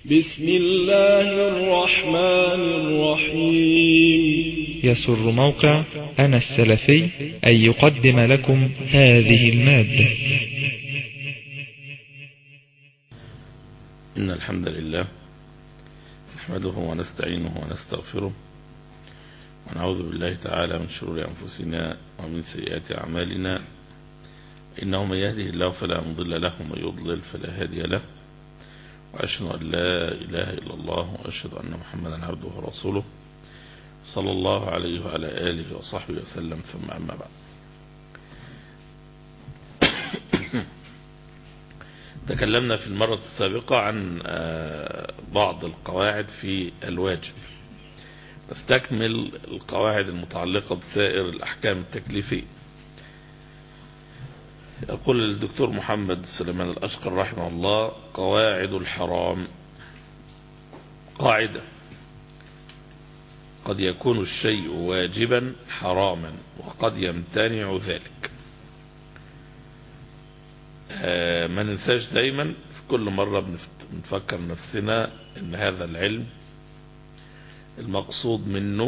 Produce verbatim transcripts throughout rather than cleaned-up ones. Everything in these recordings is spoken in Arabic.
بسم الله الرحمن الرحيم. يسر موقع أنا السلفي أن يقدم لكم هذه المادة. إن الحمد لله نحمده ونستعينه ونستغفره ونعوذ بالله تعالى من شرور أنفسنا ومن سيئات أعمالنا، إنه من يهده الله فلا مضل له ومن يضلل فلا هادي له، وأشهد أن لا إله إلا الله وأشهد أن محمدا عبده ورسوله صلى الله عليه وعلى آله وصحبه وسلم، ثم أما بعد. تكلمنا في المرة السابقة عن بعض القواعد في الواجب، نستكمل القواعد المتعلقة بسائر الأحكام التكليفية. يقول الدكتور محمد سليمان الأشقر رحمه الله: قواعد الحرام. قاعدة: قد يكون الشيء واجبا حراما وقد يمتنع ذلك. ما ننساش دايما في كل مرة بنفكر نفسنا ان هذا العلم المقصود منه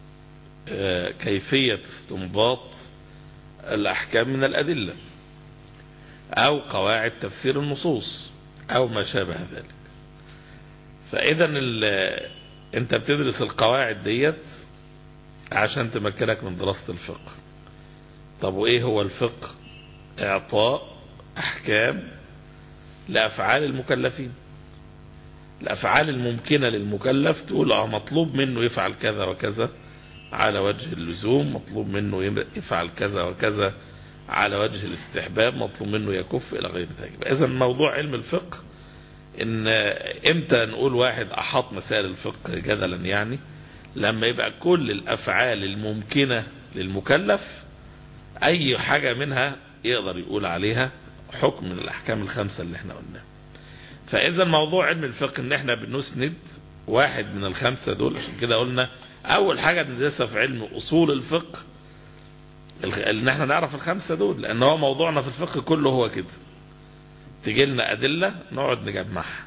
كيفية استنباط الأحكام من الأدلة أو قواعد تفسير النصوص أو ما شابه ذلك. فإذا أنت بتدرس القواعد ديت عشان تمكنك من دراسة الفقه. طب وإيه هو الفقه؟ إعطاء أحكام لأفعال المكلفين، الأفعال الممكنة للمكلف، تقول اه مطلوب منه يفعل كذا وكذا على وجه اللزوم، مطلوب منه يفعل كذا وكذا على وجه الاستحباب، مطلوب منه يكف إلى غير ذلك. إذا موضوع علم الفقه إن إمتى نقول واحد أحاط مسائل الفقه جدلا، يعني لما يبقى كل الأفعال الممكنة للمكلف أي حاجة منها يقدر يقول عليها حكم من الأحكام الخمسة اللي احنا قلناها. فإذا موضوع علم الفقه إن احنا بنسند واحد من الخمسة دول. عشان كده قلنا أول حاجة بندرسها في علم أصول الفقه ان احنا نعرف الخمسة دول، لان هو موضوعنا في الفقه كله هو كده. تجي لنا ادلة نقعد نجمعها،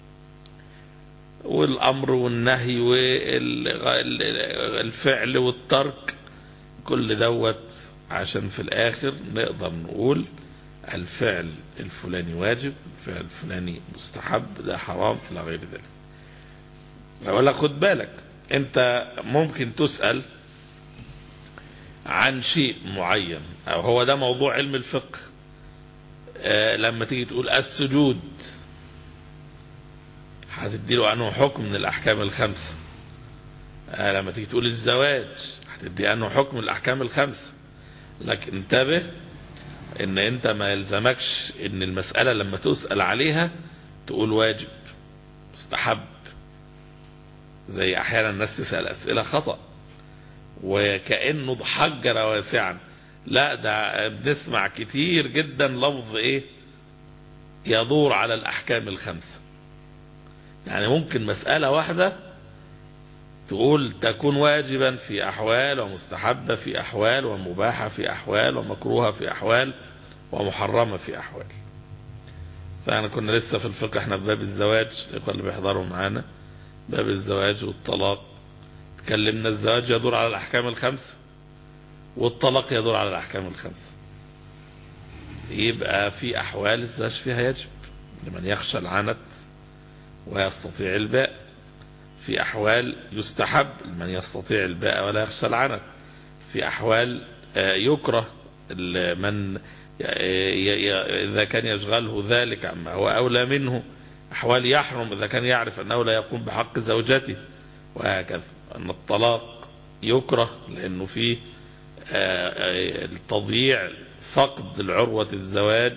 والامر والنهي والفعل والترك، كل دوت عشان في الاخر نقدر نقول الفعل الفلاني واجب، الفعل الفلاني مستحب، ده حرام الى غير ذلك. اقول لك خد بالك، انت ممكن تسأل عن شيء معين، او هو ده موضوع علم الفقه. آه لما تيجي تقول السجود هتديله عنه حكم من الاحكام الخمسة. آه لما تيجي تقول الزواج هتدي عنه حكم من الاحكام الخمسة. لكن انتبه ان انت ما يلزمكش ان المسألة لما تسأل عليها تقول واجب مستحب، زي احيانا الناس تسأل اسئلة خطأ وكأنه حجر واسعا. لا، ده بنسمع كتير جدا لفظ ايه يدور على الاحكام الخمسة. يعني ممكن مسألة واحدة تقول تكون واجبا في احوال، ومستحبة في احوال، ومباحة في احوال، ومكروهة في احوال، ومحرمة في احوال. فاحنا كنا لسه في الفقه، احنا في باب الزواج، الاخوة اللي بيحضروا معانا باب الزواج والطلاق، تكلمنا الزواج يدور على الأحكام الخمسة والطلاق يدور على الأحكام الخمسة. يبقى في أحوال الزواج فيها يجب لمن يخشى العنت ويستطيع الباء، في أحوال يستحب لمن يستطيع الباء ولا يخشى العنت، في أحوال يكره من إذا كان يشغله ذلك عما هو أولى منه، أحوال يحرم إذا كان يعرف أنه لا يقوم بحق زوجته، وهكذا. أن الطلاق يكره لأنه فيه التضييع، فقد العروة الزواج،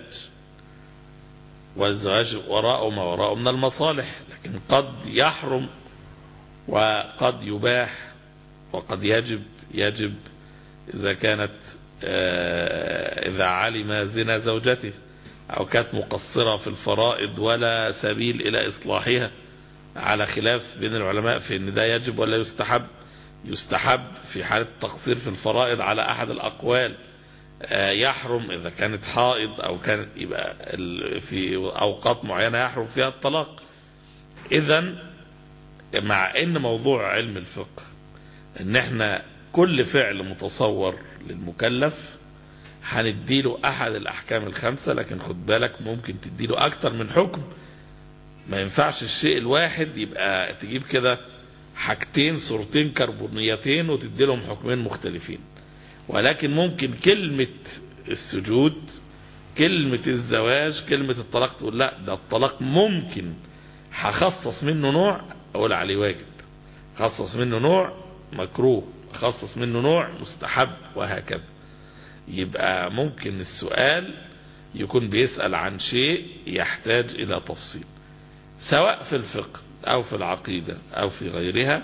والزواج وراءه ما وراءه من المصالح، لكن قد يحرم وقد يباح وقد يجب. يجب إذا كانت إذا علم زنا زوجته أو كانت مقصرة في الفرائض ولا سبيل إلى إصلاحها، على خلاف بين العلماء في ان ده يجب ولا يستحب. يستحب في حالة تقصير في الفرائض على احد الاقوال، يحرم اذا كانت حائض او كانت، يبقى في اوقات معينة يحرم فيها الطلاق. إذن مع ان موضوع علم الفقه ان احنا كل فعل متصور للمكلف هنديله احد الاحكام الخمسة، لكن خد بالك ممكن تديله اكتر من حكم. ما ينفعش الشيء الواحد يبقى تجيب كده حاجتين صورتين كربونيتين وتديلهم حكمين مختلفين، ولكن ممكن كلمة السجود، كلمة الزواج، كلمة الطلاق، تقول لا ده الطلاق ممكن هخصص منه نوع اقول عليه واجب، خصص منه نوع مكروه، خصص منه نوع مستحب، وهكذا. يبقى ممكن السؤال يكون بيسأل عن شيء يحتاج الى تفصيل، سواء في الفقه او في العقيدة او في غيرها.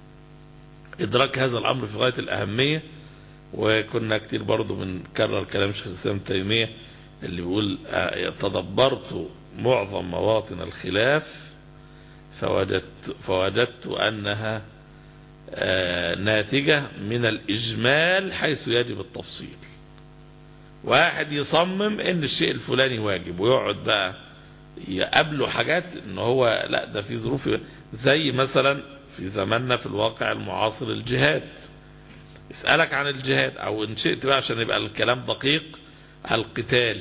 ادراك هذا الامر في غاية الاهمية. وكنا كتير برضو بنكرر كلام شيخ الاسلام ابن تيمية اللي بيقول تدبرت معظم مواطن الخلاف فوجدت, فوجدت أنها ناتجة من الإجمال حيث يجب التفصيل. واحد يصمم ان الشيء الفلاني واجب ويقعد بقى يقابله حاجات ان هو لا ده في ظروف، زي مثلا في زماننا في الواقع المعاصر الجهاد. اسألك عن الجهاد، او ان شئت بقى عشان يبقى الكلام دقيق، القتال،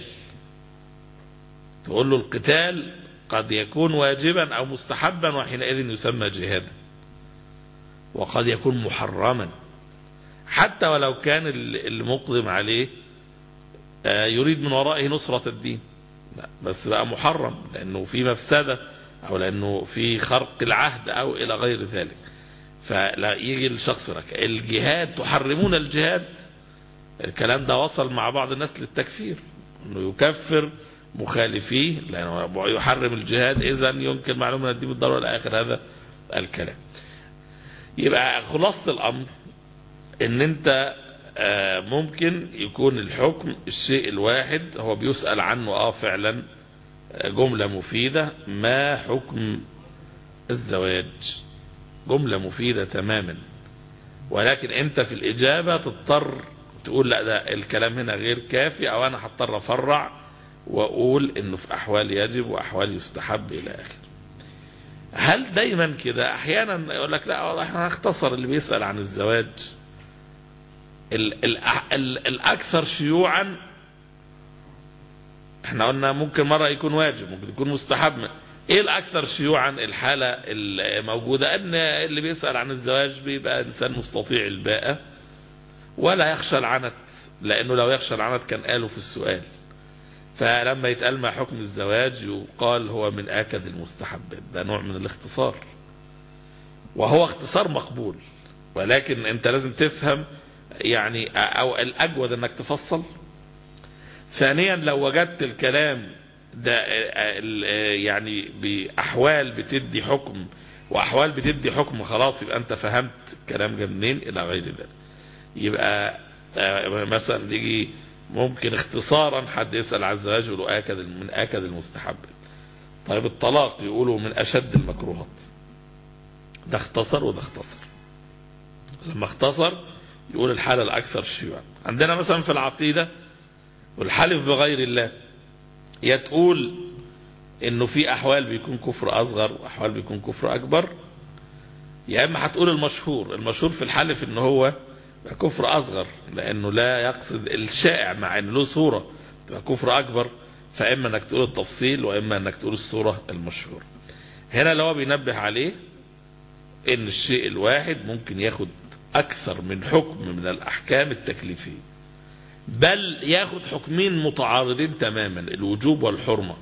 تقول له القتال قد يكون واجبا او مستحبا وحينئذ يسمى جهادا، وقد يكون محرما حتى ولو كان اللي مقدم عليه يريد من ورائه نصرة الدين، بس بقى محرم لانه في مفسدة او لانه في خرق العهد او الى غير ذلك. فلا يجي الشخص لك الجهاد تحرمون الجهاد، الكلام ده وصل مع بعض الناس للتكفير، انه يكفر مخالفيه لانه يحرم الجهاد، اذا ينكر معلومة من الدين بالضرورة الى اخر هذا الكلام. يبقى خلاصة الامر ان انت ممكن يكون الحكم الشيء الواحد هو بيسأل عنه اه فعلا جملة مفيدة، ما حكم الزواج، جملة مفيدة تماما، ولكن انت في الاجابة تضطر تقول لا ده الكلام هنا غير كافي، او انا هضطر افرع واقول انه في احوال يجب واحوال يستحب الى اخره. هل دايما كده؟ احيانا يقول لك لا والله احنا هنختصر اللي بيسأل عن الزواج. ال ال ال الاكثر شيوعا احنا قلنا ممكن مرة يكون واجب، ممكن يكون مستحب. ايه الاكثر شيوعا؟ الحالة الموجودة ان اللي بيسأل عن الزواج بيبقى انسان مستطيع الباءة ولا يخشى العنت، لانه لو يخشى العنت كان قاله في السؤال. فلما يتقال ما حكم الزواج يقال هو من آكد المستحبات. ده نوع من الاختصار، وهو اختصار مقبول، ولكن انت لازم تفهم يعني، او الاجود انك تفصل. ثانيا لو وجدت الكلام ده يعني بأحوال بتدي حكم وأحوال بتدي حكم، خلاص يبقى أنت فهمت الكلام جاي منين إلى غير ذلك. يبقى مثلا يجي ممكن اختصارا حد يسأل عن الزواج يقولوا آكد من آكد المستحب. طيب الطلاق يقولوا من أشد المكروهات. ده اختصر وده اختصر. لما اختصر يقول الحالة الأكثر شيوعا. عندنا مثلا في العقيدة والحلف بغير الله، يا تقول انه في احوال بيكون كفر اصغر واحوال بيكون كفر اكبر، يا اما هتقول المشهور المشهور في الحلف ان هو كفر اصغر لانه لا يقصد الشائع، مع ان له صورة تبقى كفر اكبر، فاما انك تقول التفصيل واما انك تقول الصورة المشهور. هنا اللي هو بينبه عليه ان الشيء الواحد ممكن ياخد اكثر من حكم من الاحكام التكليفية، بل ياخد حكمين متعارضين تماما، الوجوب والحرمة.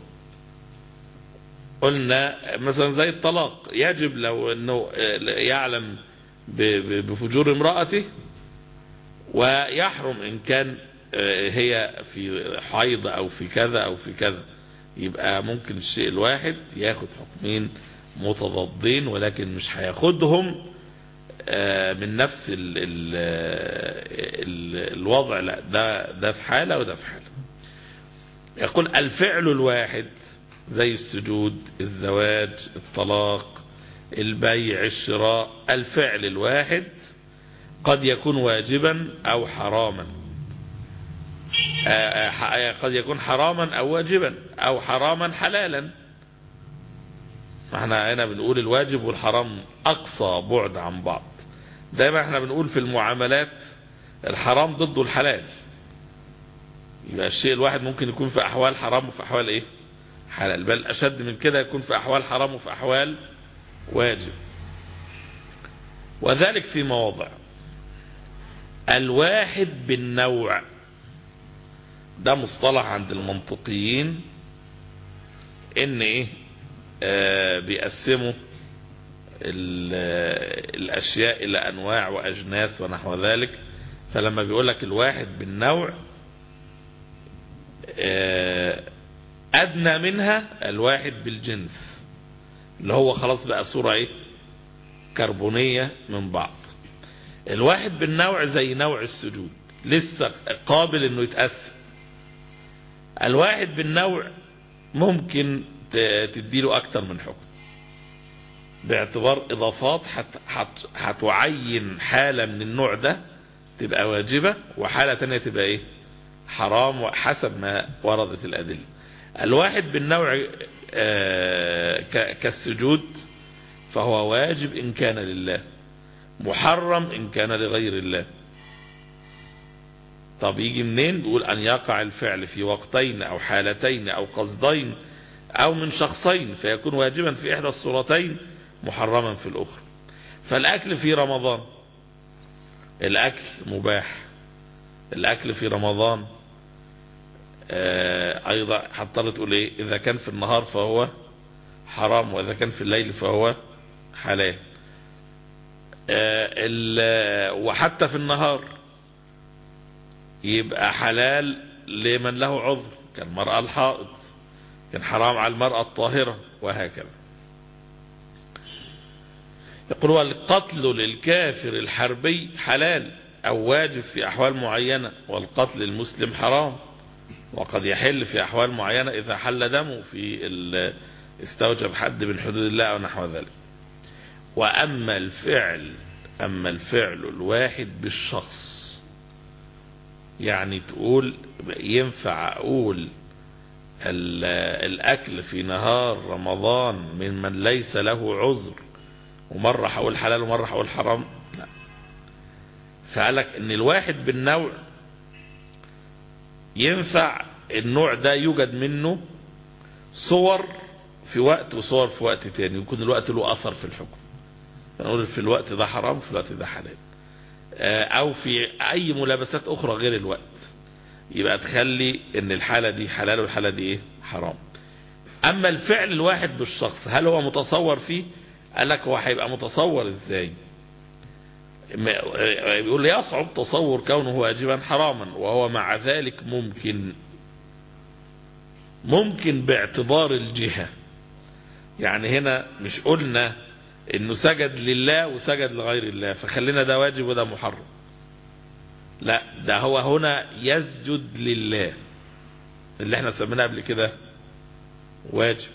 قلنا مثلا زي الطلاق، يجب لو انه يعلم بفجور امرأته، ويحرم ان كان هي في حيض او في كذا او في كذا. يبقى ممكن الشيء الواحد ياخد حكمين متضادين، ولكن مش هياخدهم من نفس ال ال ال الوضع، لا ده ده في حالة وده في حالة. يقول الفعل الواحد زي السجود، الزواج، الطلاق، البيع، الشراء، الفعل الواحد قد يكون واجبا او حراما، قد يكون حراما او واجبا او حراما حلالا. احنا هنا بنقول الواجب والحرام أقصى بعد عن بعض. دايما احنا بنقول في المعاملات الحرام ضده الحلال، يبقى الشيء الواحد ممكن يكون في أحوال حرام وفي أحوال إيه حلال، بل أشد من كده يكون في أحوال حرام وفي أحوال واجب. وذلك في مواضع. الواحد بالنوع ده مصطلح عند المنطقيين، ان ايه آه بيقسموا الاشياء الى انواع واجناس ونحو ذلك. فلما بيقول لك الواحد بالنوع آه ادنى منها الواحد بالجنس، اللي هو خلاص بقى صورة ايه كربونية من بعض. الواحد بالنوع زي نوع السجود لسه قابل انه يتقسم. الواحد بالنوع ممكن تديله اكتر من حكم باعتبار اضافات هتعين حالة من النوع ده تبقى واجبة وحالة تانية تبقى ايه حرام حسب ما وردت الادلة. الواحد بالنوع كالسجود فهو واجب ان كان لله، محرم ان كان لغير الله. طب يجي منين؟ بيقول ان يقع الفعل في وقتين او حالتين او قصدين او من شخصين فيكون واجبا في احدى الصورتين محرما في الاخرى. فالاكل في رمضان الاكل مباح، الاكل في رمضان آه ايضا هتضطر تقول ايه اذا كان في النهار فهو حرام واذا كان في الليل فهو حلال. آه وحتى في النهار يبقى حلال لمن له عذر كالمرأة الحائض، كان حرام على المرأة الطاهرة وهكذا. يقول والقتل للكافر الحربي حلال أو واجب في أحوال معينة، والقتل المسلم حرام وقد يحل في أحوال معينة إذا حل دمه في استوجب حد من حدود الله أو نحو ذلك. وأما الفعل أما الفعل الواحد بالشخص، يعني تقول ينفع أقول الأكل في نهار رمضان من من ليس له عذر ومرة هقول حلال ومرة هقول حرام؟ لا. فقالك ان الواحد بالنوع ينفع النوع ده يوجد منه صور في وقت وصور في وقت تاني، يكون الوقت له أثر في الحكم. نقول في الوقت ده حرام في الوقت ده حلال، او في اي ملابسات اخرى غير الوقت، يبقى تخلي ان الحالة دي حلال والحالة دي ايه حرام. اما الفعل الواحد بالشخص هل هو متصور فيه؟ قال لك هو هيبقى متصور ازاي؟ بيقول يصعب تصور كونه واجبا حراما، وهو مع ذلك ممكن ممكن باعتبار الجهة. يعني هنا مش قلنا انه سجد لله وسجد لغير الله فخلينا ده واجب وده محرم، لا ده هو هنا يسجد لله اللي احنا سميناه قبل كده واجب،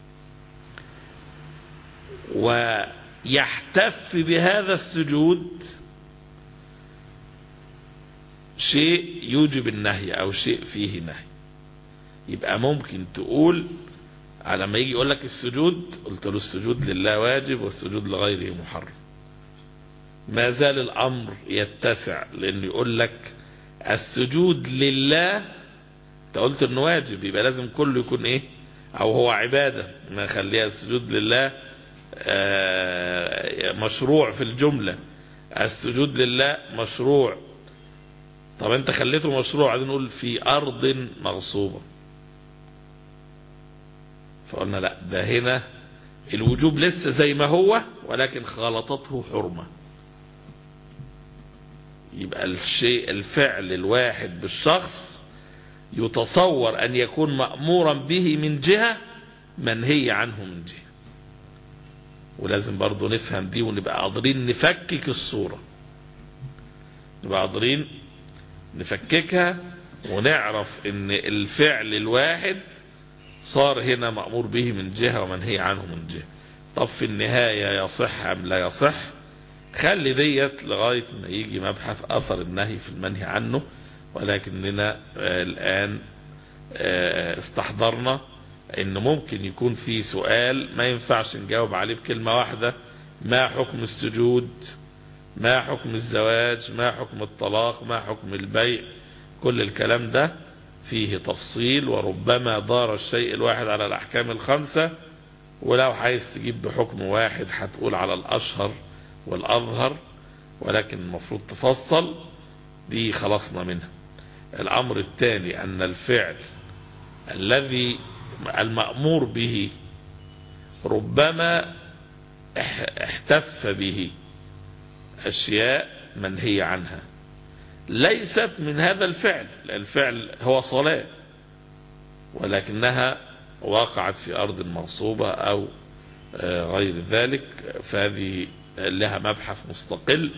ويحتف بهذا السجود شيء يوجب النهي او شيء فيه نهي. يبقى ممكن تقول على ما يجي يقول لك السجود قلت له السجود لله واجب والسجود لغيره محرم، ما زال الامر يتسع لانه يقول لك السجود لله انت قلت انه واجب يبقى لازم كله يكون ايه او هو عبادة، ما خليها السجود لله مشروع في الجملة، السجود لله مشروع. طب انت خليته مشروع عايزين نقول في ارض مغصوبة، فقلنا لا ده هنا الوجوب لسه زي ما هو ولكن خالطته حرمة. يبقى الشيء الفعل الواحد بالشخص يتصور ان يكون مأمورا به من جهة منهي عنه من جهة، ولازم برضو نفهم دي ونبقى قادرين نفكك الصورة، نبقى قادرين نفككها ونعرف ان الفعل الواحد صار هنا مأمور به من جهة ومنهي عنه من جهة. طب في النهاية يصح أم لا يصح؟ خلي ديت لغاية ما يجي مبحث أثر النهي في المنهي عنه، ولكننا الآن استحضرنا لأن ممكن يكون في سؤال ما ينفعش نجاوب عليه بكلمة واحدة: ما حكم السجود، ما حكم الزواج، ما حكم الطلاق، ما حكم البيع. كل الكلام ده فيه تفصيل، وربما دار الشيء الواحد على الأحكام الخمسة، ولو عايز تجيب بحكم واحد هتقول على الأشهر والأظهر، ولكن المفروض تفصل. دي خلصنا منها. الأمر الثاني أن الفعل الذي المأمور به ربما احتف به أشياء منهي عنها ليست من هذا الفعل. الفعل هو صلاة، ولكنها وقعت في أرض مغصوبة أو غير ذلك، فهذه لها مبحث مستقل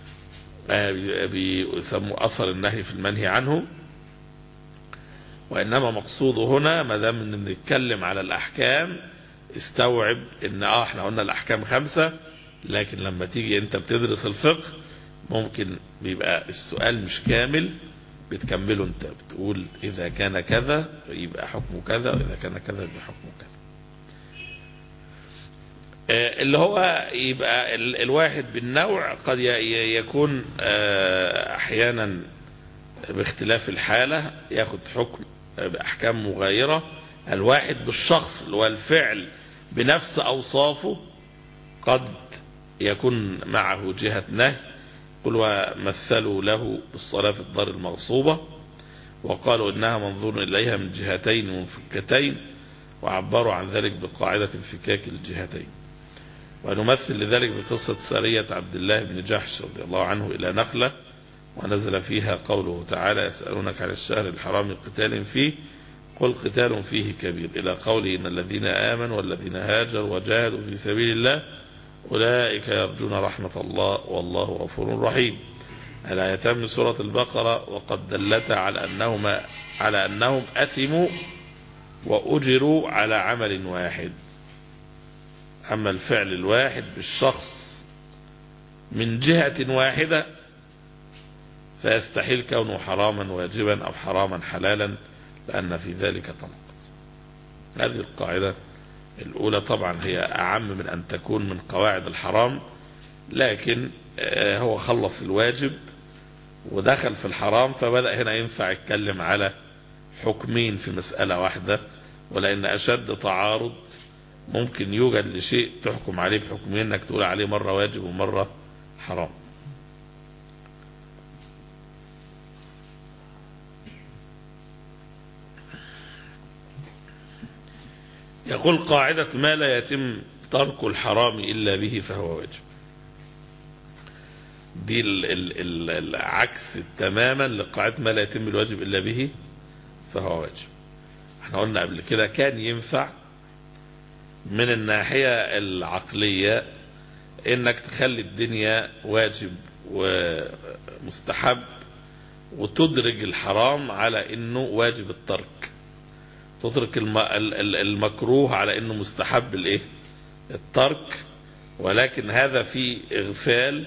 بيسموا أثر النهي في المنهي عنه. وإنما مقصوده هنا ما دام ان بنتكلم على الأحكام استوعب ان اه احنا قلنا الأحكام خمسة، لكن لما تيجي انت بتدرس الفقه ممكن بيبقى السؤال مش كامل، بتكمله انت، بتقول إذا كان كذا يبقى حكمه كذا، وإذا كان كذا يبقى حكمه كذا. اللي هو يبقى الواحد بالنوع قد يكون احيانا باختلاف الحالة ياخد حكم بأحكام مغايرة. الواحد بالشخص اللي هو الفعل بنفس أوصافه قد يكون معه جهة نهي. قل ومثلوا له بالصلاة في الدار المغصوبة وقالوا إنها منظور إليها من جهتين منفكتين، وعبروا عن ذلك بقاعدة انفكاك الجهتين. ونمثل لذلك بقصة سرية عبد الله بن جحش رضي الله عنه إلى نخلة، ونزل فيها قوله تعالى: يسألونك عن الشهر الحرام قتال فيه قل قتال فيه كبير، إلى قوله: إن الذين آمنوا والذين هاجروا وجاهدوا في سبيل الله أولئك يرجون رحمة الله والله غفور رحيم. الآيتان من سورة البقرة وقد دلتا على أنهم على أنهم أثموا وأجروا على عمل واحد. أما الفعل الواحد بالشخص من جهة واحدة فيستحيل كونه حراما واجبا أو حراما حلالا، لأن في ذلك تناقض. هذه القاعدة الأولى طبعا هي أعم من أن تكون من قواعد الحرام، لكن هو خلص الواجب ودخل في الحرام، فبدأ هنا ينفع يتكلم على حكمين في مسألة واحدة. ولأن أشد تعارض ممكن يوجد لشيء تحكم عليه بحكمين، انك تقول عليه مرة واجب ومرة حرام. يقول قاعدة ما لا يتم ترك الحرام إلا به فهو واجب. دي العكس تماما لقاعدة ما لا يتم الواجب إلا به فهو واجب. احنا قلنا قبل كده كان ينفع من الناحية العقلية انك تخلي الدنيا واجب ومستحب وتدرج الحرام على انه واجب الترك، تترك المكروه على انه مستحب الايه الترك. ولكن هذا في اغفال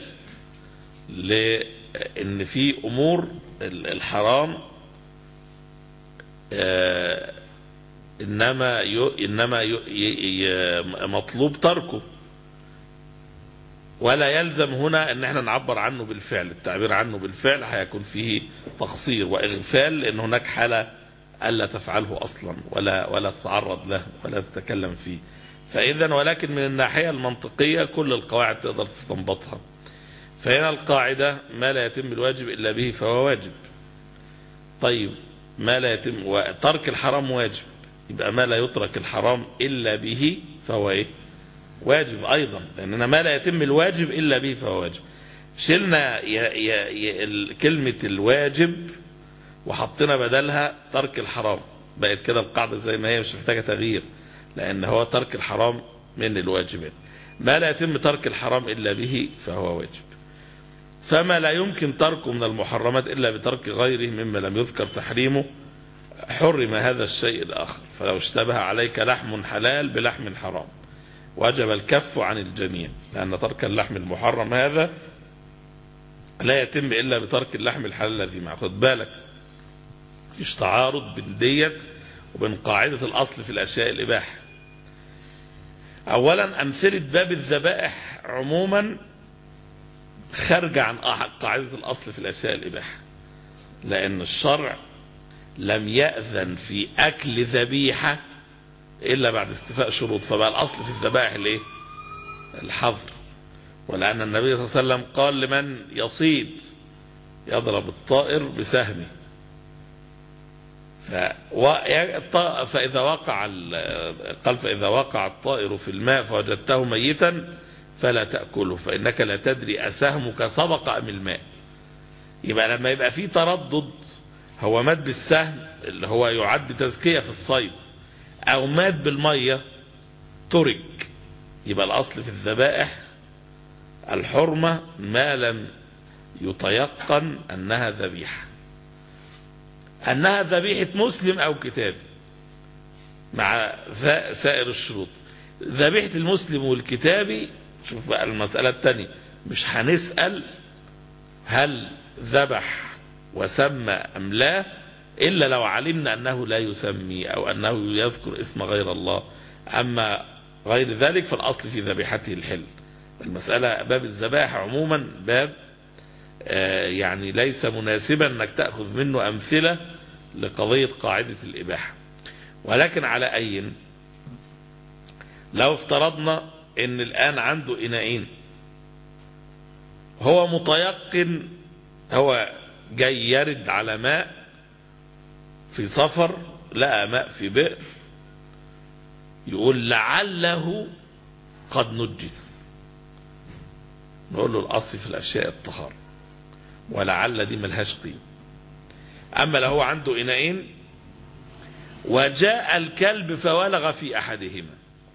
لان في امور الحرام إنما إنما مطلوب تركه، ولا يلزم هنا ان احنا نعبر عنه بالفعل. التعبير عنه بالفعل هيكون فيه تقصير واغفال، لان هناك حالة الا تفعله اصلا ولا ولا تتعرض له ولا تتكلم فيه. فاذا ولكن من الناحية المنطقية كل القواعد تقدر تستنبطها. فهنا القاعدة ما لا يتم الواجب الا به فهو واجب. طيب ما لا يتم وترك الحرام واجب، يبقى ما لا يترك الحرام إلا به فهو إيه؟ واجب أيضا، لأننا ما لا يتم الواجب إلا به فهو واجب. شلنا ي ي ي كلمة الواجب وحطينا بدلها ترك الحرام، بقت كده القاعدة زي ما هي مش محتاجة تغيير، لأن هو ترك الحرام من الواجبات. ما لا يتم ترك الحرام إلا به فهو واجب. فما لا يمكن تركه من المحرمات إلا بترك غيره مما لم يذكر تحريمه حرم هذا الشيء الآخر. فلو اشتبه عليك لحم حلال بلحم حرام وجب الكف عن الجميع، لأن ترك اللحم المحرم هذا لا يتم إلا بترك اللحم الحلال الذي معه. خد بالك، مفيش تعارض بين ديت وبين قاعدة الأصل في الأشياء الإباحة. أولا أمثلة باب الذبائح عموما خارجة عن قاعدة الأصل في الأشياء الإباحة، لأن الشرع لم يأذن في أكل ذبيحة إلا بعد استيفاء شروط، فبقى الأصل في الذبائح الإيه؟ الحظر. ولأن النبي صلى الله عليه وسلم قال لمن يصيد يضرب الطائر بسهمه، فإذا وقع قال فإذا وقع الطائر في الماء فوجدته ميتا فلا تأكله فإنك لا تدري أسهمك سبق أم الماء. يبقى لما يبقى فيه تردد، هو مات بالسهم اللي هو يعد تزكية في الصيد أو مات بالمية ترك، يبقى الأصل في الذبائح الحرمة ما لم يتيقن أنها ذبيحة، أنها ذبيحة مسلم أو كتابي مع سائر الشروط. ذبيحة المسلم والكتابي شوف بقى المسألة الثانية، مش هنسأل هل ذبح وسمى أم لا إلا لو علمنا أنه لا يسمي أو أنه يذكر اسم غير الله. أما غير ذلك فالأصل في ذبيحته الحل. المسألة باب الذبائح عموما باب يعني ليس مناسبا أنك تأخذ منه أمثلة لقضية قاعدة الإباحة. ولكن على أي لو افترضنا أن الآن عنده إناءين، هو متيقن، هو جاي يرد على ماء في سفر، لقى ماء في بئر، يقول لعله قد نجس، نقول له الأصل في الأشياء الطهارة، ولعل دي ملهاش قيمة. أما لو هو عنده إناءين وجاء الكلب فولغ في أحدهما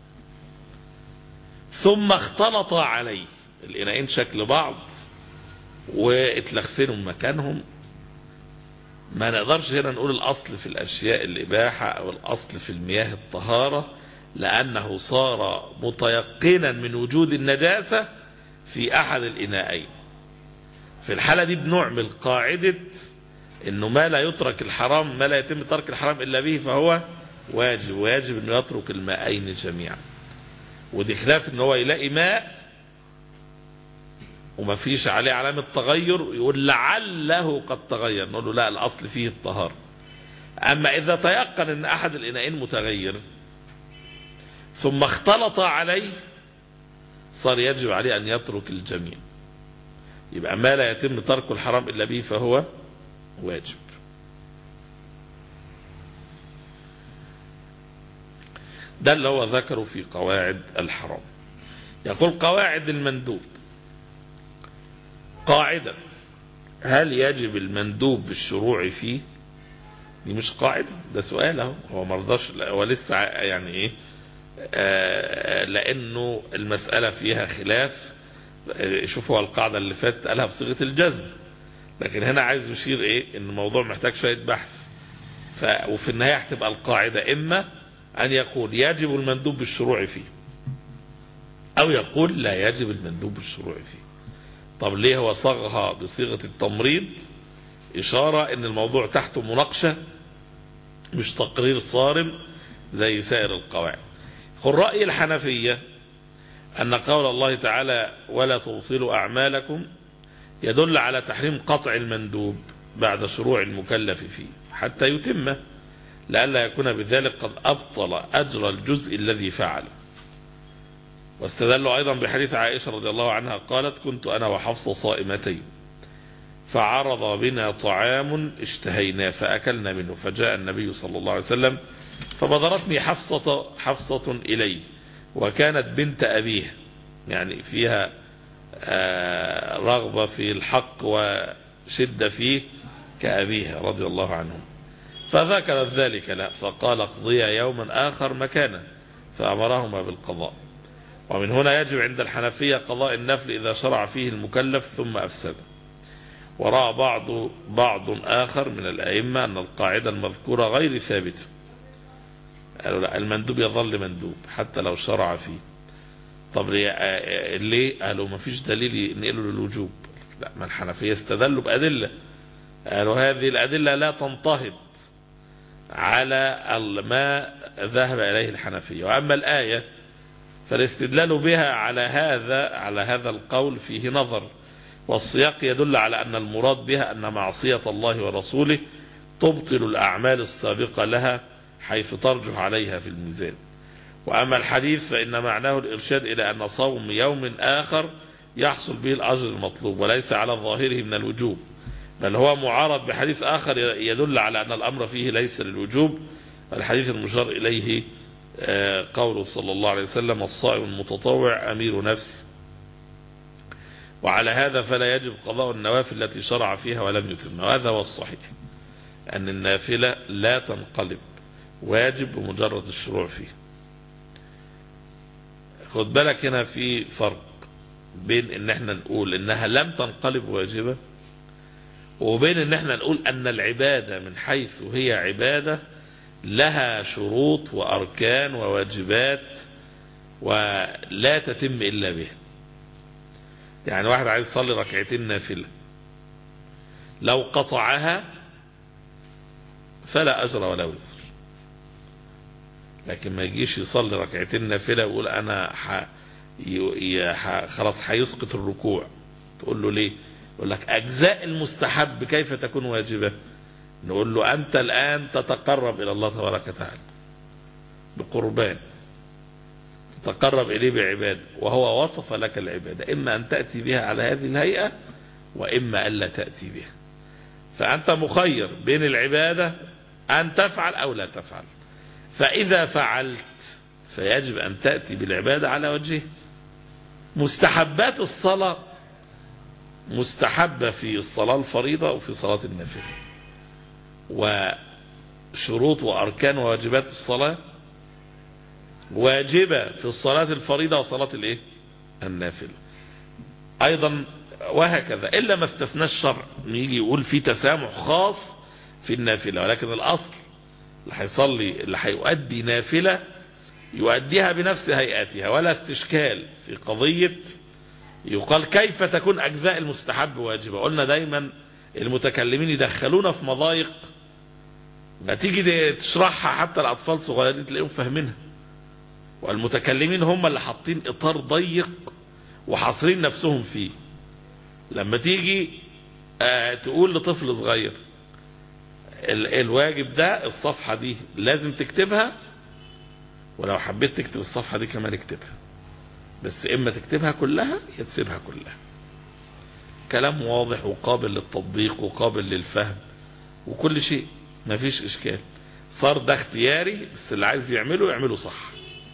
ثم اختلط عليه، الإناءين شكل بعض واتلخفنوا مكانهم، ما نقدرش هنا نقول الأصل في الأشياء الإباحة أو الأصل في المياه الطهارة، لأنه صار متيقنا من وجود النجاسة في أحد الإناءين. في الحالة دي بنعمل قاعدة إنه ما لا يترك الحرام، ما لا يتم ترك الحرام إلا به فهو واجب، ويجب إنه يترك الماءين جميعا. ودي خلاف إنه هو يلاقي ماء وما فيش عليه علامة تغير يقول لعله قد تغير، نقول له لا، الأصل فيه الطهارة. أما إذا تيقن أن أحد الإناءين متغير ثم اختلط عليه صار يجب عليه أن يترك الجميع. يبقى ما لا يتم ترك الحرام إلا به فهو واجب. ده اللي هو ذكره في قواعد الحرام. يقول قواعد المندوب. قاعدة: هل يجب المندوب بالشروع فيه؟ دي مش قاعدة، ده سؤال اهو، هو مرضاش، هو لسه يعني ايه، آه لانه المسألة فيها خلاف. شوفوا القاعدة اللي فاتت قالها بصيغة الجزم، لكن هنا عايز يشير ايه، ان الموضوع محتاج شوية بحث. ف وفي النهاية هتبقى القاعدة اما ان يقول يجب المندوب بالشروع فيه، او يقول لا يجب المندوب بالشروع فيه. طب ليه هو صاغها بصيغة التمريض؟ إشارة ان الموضوع تحته مناقشة مش تقرير صارم زي سائر القواعد. قل رأي الحنفية أن قول الله تعالى ولا تبطلوا أعمالكم يدل على تحريم قطع المندوب بعد شروع المكلف فيه حتى يتمه، لئلا يكون بذلك قد أبطل أجر الجزء الذي فعله. واستدلوا أيضا بحديث عائشة رضي الله عنها قالت: كنت أنا وحفصة صائمتين فعرض بنا طعام اشتهينا فأكلنا منه، فجاء النبي صلى الله عليه وسلم فبادرتني حفصة, حفصة إليه وكانت بنت أبيه، يعني فيها رغبة في الحق وشدة فيه كأبيها رضي الله عنه، فذكرت ذلك له فقال: اقضيا يوما آخر مكانه، فأمرهما بالقضاء. ومن هنا يجب عند الحنفية قضاء النفل إذا شرع فيه المكلف ثم أفسد. ورأى بعض بعض آخر من الأئمة أن القاعدة المذكورة غير ثابتة، قالوا لا، المندوب يظل مندوب حتى لو شرع فيه. طب ليه؟ قالوا ما فيش دليل ينقله للوجوب. لا، ما الحنفية استدلوا بأدلة، قالوا هذه الأدلة لا تنتهض على ما ذهب إليه الحنفية. وأما الآية فالاستدلال بها على هذا على هذا القول فيه نظر، والسياق يدل على أن المراد بها أن معصية الله ورسوله تبطل الأعمال السابقة لها حيث ترجح عليها في الميزان. وأما الحديث فإن معناه الإرشاد إلى أن صوم يوم آخر يحصل به الأجر المطلوب وليس على ظاهره من الوجوب، بل هو معارض بحديث آخر يدل على أن الأمر فيه ليس للوجوب. الحديث المشار إليه قوله صلى الله عليه وسلم: الصائم المتطوع أمير نفسه. وعلى هذا فلا يجب قضاء النوافل التي شرع فيها ولم يتمها. وهذا هو الصحيح، أن النافلة لا تنقلب واجب بمجرد الشروع فيه. خد بالك هنا في فرق بين ان احنا نقول انها لم تنقلب واجبة، وبين ان احنا نقول ان العبادة من حيث هي عبادة لها شروط واركان وواجبات ولا تتم الا بها. يعني واحد عايز يصلي ركعتين نافلة، لو قطعها فلا اجر ولا وزر. لكن ما يجيش يصلي ركعتين نافلة ويقول انا ح... ي... ح... خلاص هيسقط الركوع. تقول له ليه؟ يقول لك اجزاء المستحب كيف تكون واجبة؟ نقول له انت الان تتقرب الى الله تبارك وتعالى بقربان، تتقرب اليه بعبادة، وهو وصف لك العبادة اما ان تأتي بها على هذه الهيئة واما الا تأتي بها. فانت مخير بين العبادة ان تفعل او لا تفعل. فإذا فعلت فيجب أن تأتي بالعبادة على وجهه. مستحبات الصلاة مستحبة في الصلاة الفريضة وفي صلاة النافلة، وشروط وأركان وواجبات الصلاة واجبة في الصلاة الفريضة وصلاة الايه النافلة أيضا، وهكذا. إلا ما استثنى الشرع يجي يقول في تسامح خاص في النافلة، ولكن الأصل اللي هيصلي اللي هيؤدي نافلة يؤديها بنفس هيئاتها، ولا استشكال في قضية يقال كيف تكون أجزاء المستحب واجبة. قلنا دايما المتكلمين يدخلونا في مضايق ما تيجي تشرحها حتى الأطفال صغيرين تلاقيهم فاهمينها، والمتكلمين هم اللي حاطين إطار ضيق وحاصرين نفسهم فيه. لما تيجي تقول لطفل صغير الواجب ده الصفحة دي لازم تكتبها، ولو حبيت تكتب الصفحة دي كمان اكتبها، بس اما تكتبها كلها يا تسيبها كلها. كلام واضح وقابل للتطبيق وقابل للفهم وكل شيء، مفيش اشكال. صار ده اختياري، بس اللي عايز يعمله يعمله صح.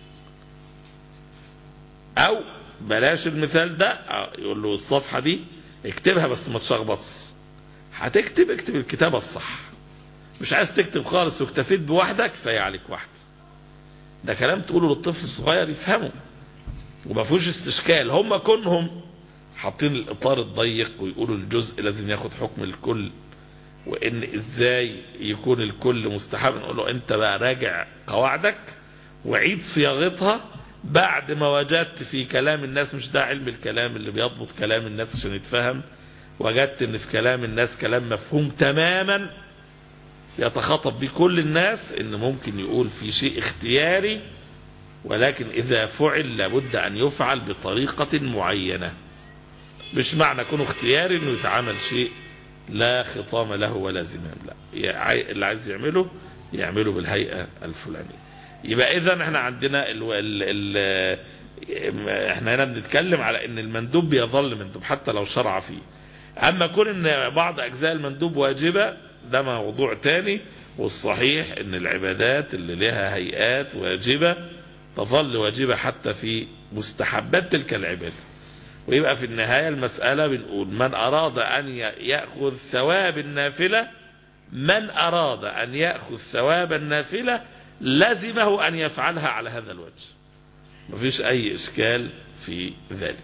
او بلاش المثال ده، يقول له الصفحة دي اكتبها بس ما تشخبطش. هتكتب اكتب الكتابة الصح، مش عايز تكتب خالص واكتفيت بواحدة كفاية عليك واحدة. ده كلام تقوله للطفل الصغير يفهمه وما فيهوش استشكال. هم كونهم حاطين الاطار الضيق ويقولوا الجزء لازم ياخد حكم الكل، وان ازاي يكون الكل مستحب. نقول له انت بقى راجع قواعدك وعيد صياغتها بعد ما وجدت في كلام الناس، مش ده علم الكلام اللي بيضبط كلام الناس عشان يتفهم، وجدت ان في كلام الناس كلام مفهوم تماما يتخاطب به كل الناس، ان ممكن يقول في شيء اختياري، ولكن اذا فعل لابد ان يفعل بطريقة معينة. مش معنى كونه اختياري انه يتعامل شيء لا خطام له ولا زمام، لا، اللي عايز يعمله يعمله بالهيئة الفلانية. يبقى اذا احنا عندنا ال ال ال احنا هنا بنتكلم على ان المندوب بيظل مندوب حتى لو شرع فيه. اما كون ان بعض اجزاء المندوب واجبة ده موضوع تاني، والصحيح ان العبادات اللي لها هيئات واجبة تظل واجبة حتى في مستحبات تلك العبادة. ويبقى في النهاية المسألة بنقول من أراد أن يأخذ ثواب النافلة من أراد أن يأخذ ثواب النافلة لزمه أن يفعلها على هذا الوجه، مفيش أي إشكال في ذلك.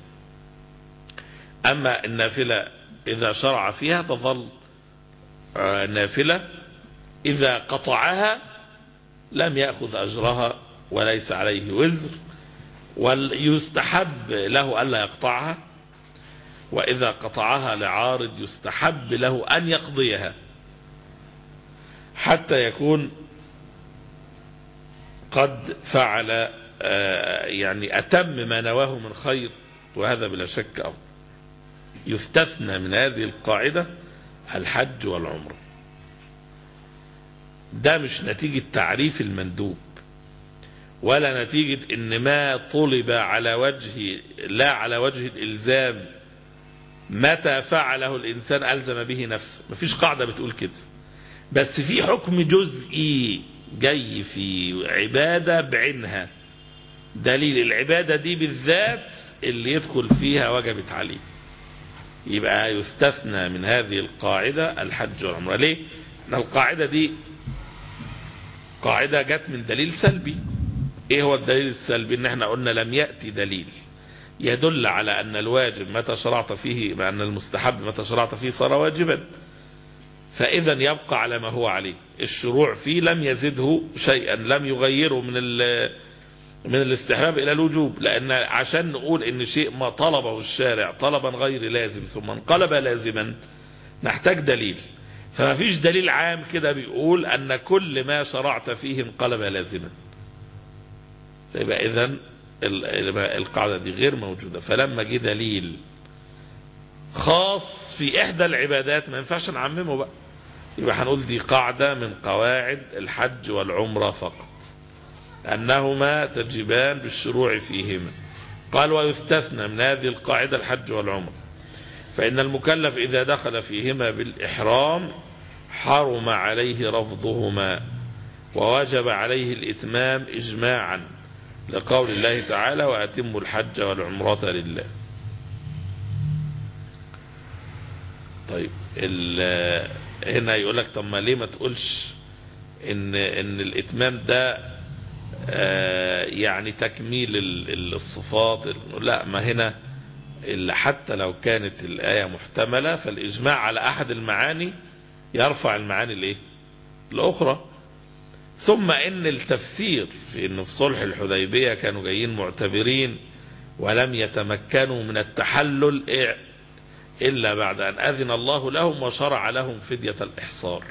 أما النافلة إذا شرع فيها تظل نافلة، إذا قطعها لم يأخذ أجرها وليس عليه وزر، ويستحب له ألا يقطعها، وإذا قطعها لعارض يستحب له أن يقضيها حتى يكون قد فعل يعني أتم ما نواه من خير، وهذا بلا شك أفضل. يستثنى من هذه القاعدة الحج والعمرة. ده مش نتيجة تعريف المندوب، ولا نتيجة ان ما طلب على وجه لا على وجه الإلزام، متى فعله الإنسان ألزم به نفسه. مفيش قاعدة بتقول كده، بس في حكم جزئي جاي في عبادة بعينها، دليل العبادة دي بالذات اللي يدخل فيها وجبت عليه، يبقى يستثنى من هذه القاعدة الحج والعمرة. ليه؟ ان القاعدة دي قاعدة جت من دليل سلبي. ايه هو الدليل السلبي؟ ان احنا قلنا لم يأتي دليل يدل على ان الواجب متى شرعت فيه، بأن المستحب متى شرعت فيه صار واجبا، فاذا يبقى على ما هو عليه. الشروع فيه لم يزده شيئا، لم يغيره من من الاستحباب الى الوجوب، لان عشان نقول ان شيء ما طلبه الشارع طلبا غير لازم ثم انقلب لازما نحتاج دليل. فما فيش دليل عام كده بيقول ان كل ما شرعت فيه انقلب لازما، فيبقى اذن القاعدة دي غير موجودة. فلما جه دليل خاص في احدى العبادات ما ينفعش نعممه بقى، يبقى هنقول دي قاعدة من قواعد الحج والعمرة فقط، أنهما تجبان بالشروع فيهما. قال ويستثنى من هذه القاعدة الحج والعمرة، فإن المكلف إذا دخل فيهما بالإحرام حرم عليه رفضهما ووجب عليه الإتمام إجماعا، لقول الله تعالى وأتموا الحج والعمرة لله. طيب هنا يقول لك طب ما ليه ما تقولش ان ان الاتمام ده آه يعني تكميل الصفات؟ لا، ما هنا إلا حتى لو كانت الآية محتملة فالإجماع على أحد المعاني يرفع المعاني الايه الأخرى. ثم إن التفسير في إنه في صلح الحديبية كانوا جايين معتبرين ولم يتمكنوا من التحلل إلا بعد أن أذن الله لهم وشرع لهم فدية الإحصار،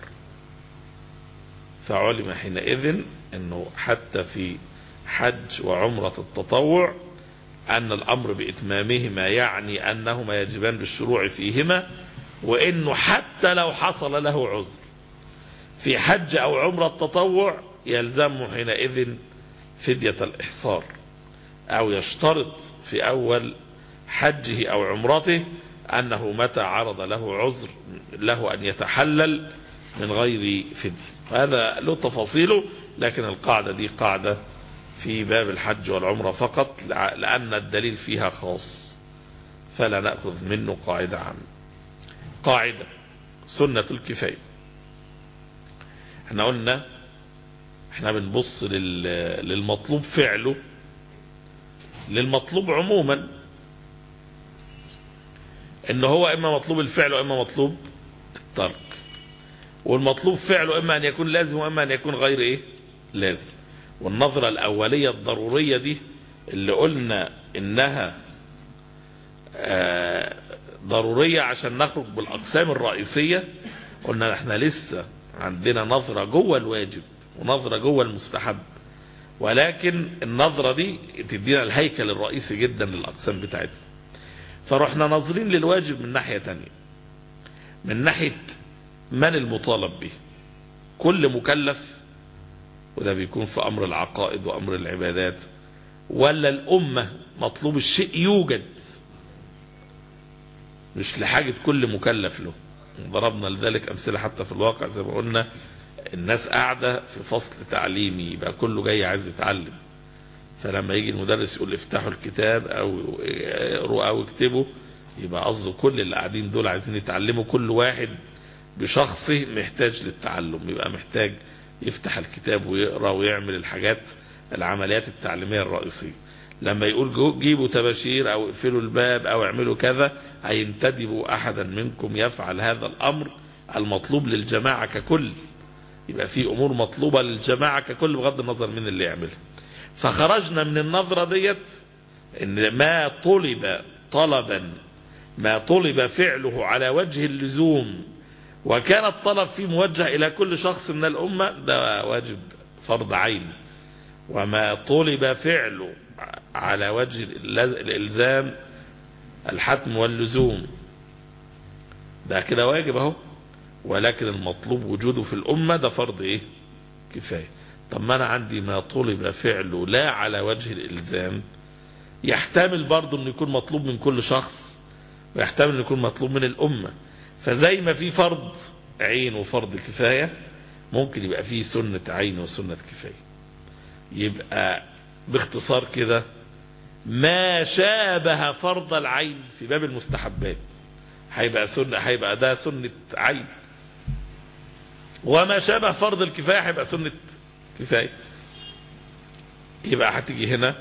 فعلم حينئذ أنه حتى في حج وعمرة التطوع أن الأمر بإتمامهما يعني أنهما يجبان بالشروع فيهما، وإنه حتى لو حصل له عذر في حج أو عمرة التطوع يلزمه حينئذ فدية الإحصار، أو يشترط في أول حجه أو عمرته أنه متى عرض له عذر له أن يتحلل من غير فدية. هذا له تفاصيله، لكن القاعدة دي قاعدة في باب الحج والعمرة فقط، لأن الدليل فيها خاص فلا نأخذ منه قاعدة عامة. قاعدة سنة الكفاية. احنا قلنا احنا بنبص للمطلوب فعله، للمطلوب عموما، ان هو اما مطلوب الفعل واما مطلوب الترك، والمطلوب فعله اما ان يكون لازم واما ان يكون غير ايه لازم. والنظرة الاولية الضرورية دي اللي قلنا انها آه ضرورية عشان نخرج بالاقسام الرئيسية، قلنا احنا لسه عندنا نظرة جوه الواجب ونظرة جوه المستحب، ولكن النظرة دي تدينا الهيكل الرئيسي جدا للاقسام بتاعتنا. فرحنا ناظرين للواجب من ناحية تانية، من ناحية من المطالب به. كل مكلف، وده بيكون في أمر العقائد وأمر العبادات، ولا الأمة مطلوب الشيء يوجد مش لحاجة كل مكلف له. ضربنا لذلك أمثلة حتى في الواقع، زي ما قلنا الناس قاعدة في فصل تعليمي يبقى كله جاي عايز يتعلم، فلما يجي المدرس يقول افتحوا الكتاب او اقروا او اكتبوا، يبقى قصده كل اللي قاعدين دول عايزين يتعلموا، كل واحد بشخصه محتاج للتعلم، يبقى محتاج يفتح الكتاب ويقرأ ويعمل الحاجات العمليات التعليمية الرئيسية. لما يقول جيبوا تباشير او اقفلوا الباب او اعملوا كذا، هينتدبوا احدا منكم يفعل هذا الامر المطلوب للجماعة ككل. يبقى في امور مطلوبة للجماعة ككل بغض النظر من اللي يعملها. فخرجنا من النظرة ديت ان ما طلب طلبا ما طلب فعله على وجه اللزوم وكان الطلب فيه موجه الى كل شخص من الامة، ده واجب فرض عين، وما طلب فعله على وجه الإلزام الحتم واللزوم ده كده واجب اهو، ولكن المطلوب وجوده في الأمة ده فرض ايه كفاية. طب ما انا عندي ما طلب فعله لا على وجه الإلزام، يحتمل برضه انه يكون مطلوب من كل شخص، ويحتمل انه يكون مطلوب من الأمة. فزي ما في فرض عين وفرض كفاية، ممكن يبقى فيه سنة عين وسنة كفاية. يبقى باختصار كده ما شابه فرض العين في باب المستحبات هيبقى سنة، هيبقى ده سنة عين، وما شابه فرض الكفاية هيبقى سنة كفاية. يبقى هتيجي هنا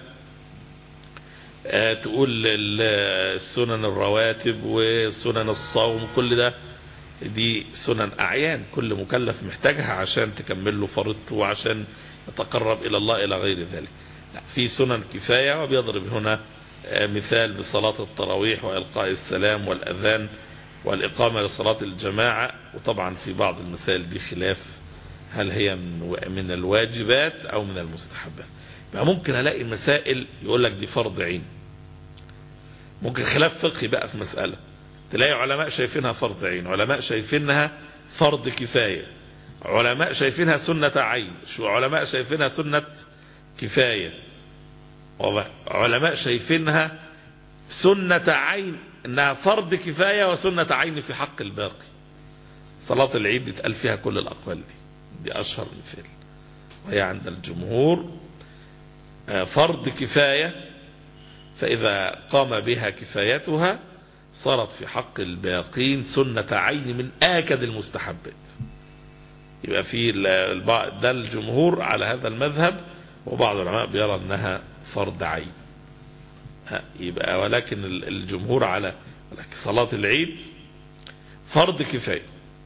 تقول السنن الرواتب وسنن الصوم كل ده دي سنن أعيان، كل مكلف محتاجها عشان تكمل له فرضته وعشان يتقرب إلى الله إلى غير ذلك. لا، في سنن كفاية، وبيضرب هنا مثال بصلاة التراويح وإلقاء السلام والأذان والإقامة لصلاة الجماعة. وطبعا في بعض المثال دي خلاف هل هي من الواجبات أو من المستحبات. ممكن ألاقي مسائل يقول لك دي فرض عين، ممكن خلاف فقهي بقى في مسألة تلاقي علماء شايفينها فرض عين، علماء شايفينها فرض كفاية، علماء شايفينها سنة عين، شو علماء شايفينها سنة كفاية، علماء شايفينها سنة عين انها فرض كفاية وسنة عين في حق الباقي. صلاة العيد بيتقال فيها كل الأقوال دي، دي أشهر مثال، وهي عند الجمهور فرض كفاية، فإذا قام بها كفايتها صارت في حق الباقين سنة عين من آكد المستحبات. يبقى في ده الجمهور على هذا المذهب، وبعض العلماء بيرى أنها فرض عين. يبقى ولكن الجمهور على صلاة العيد فرض كفاية،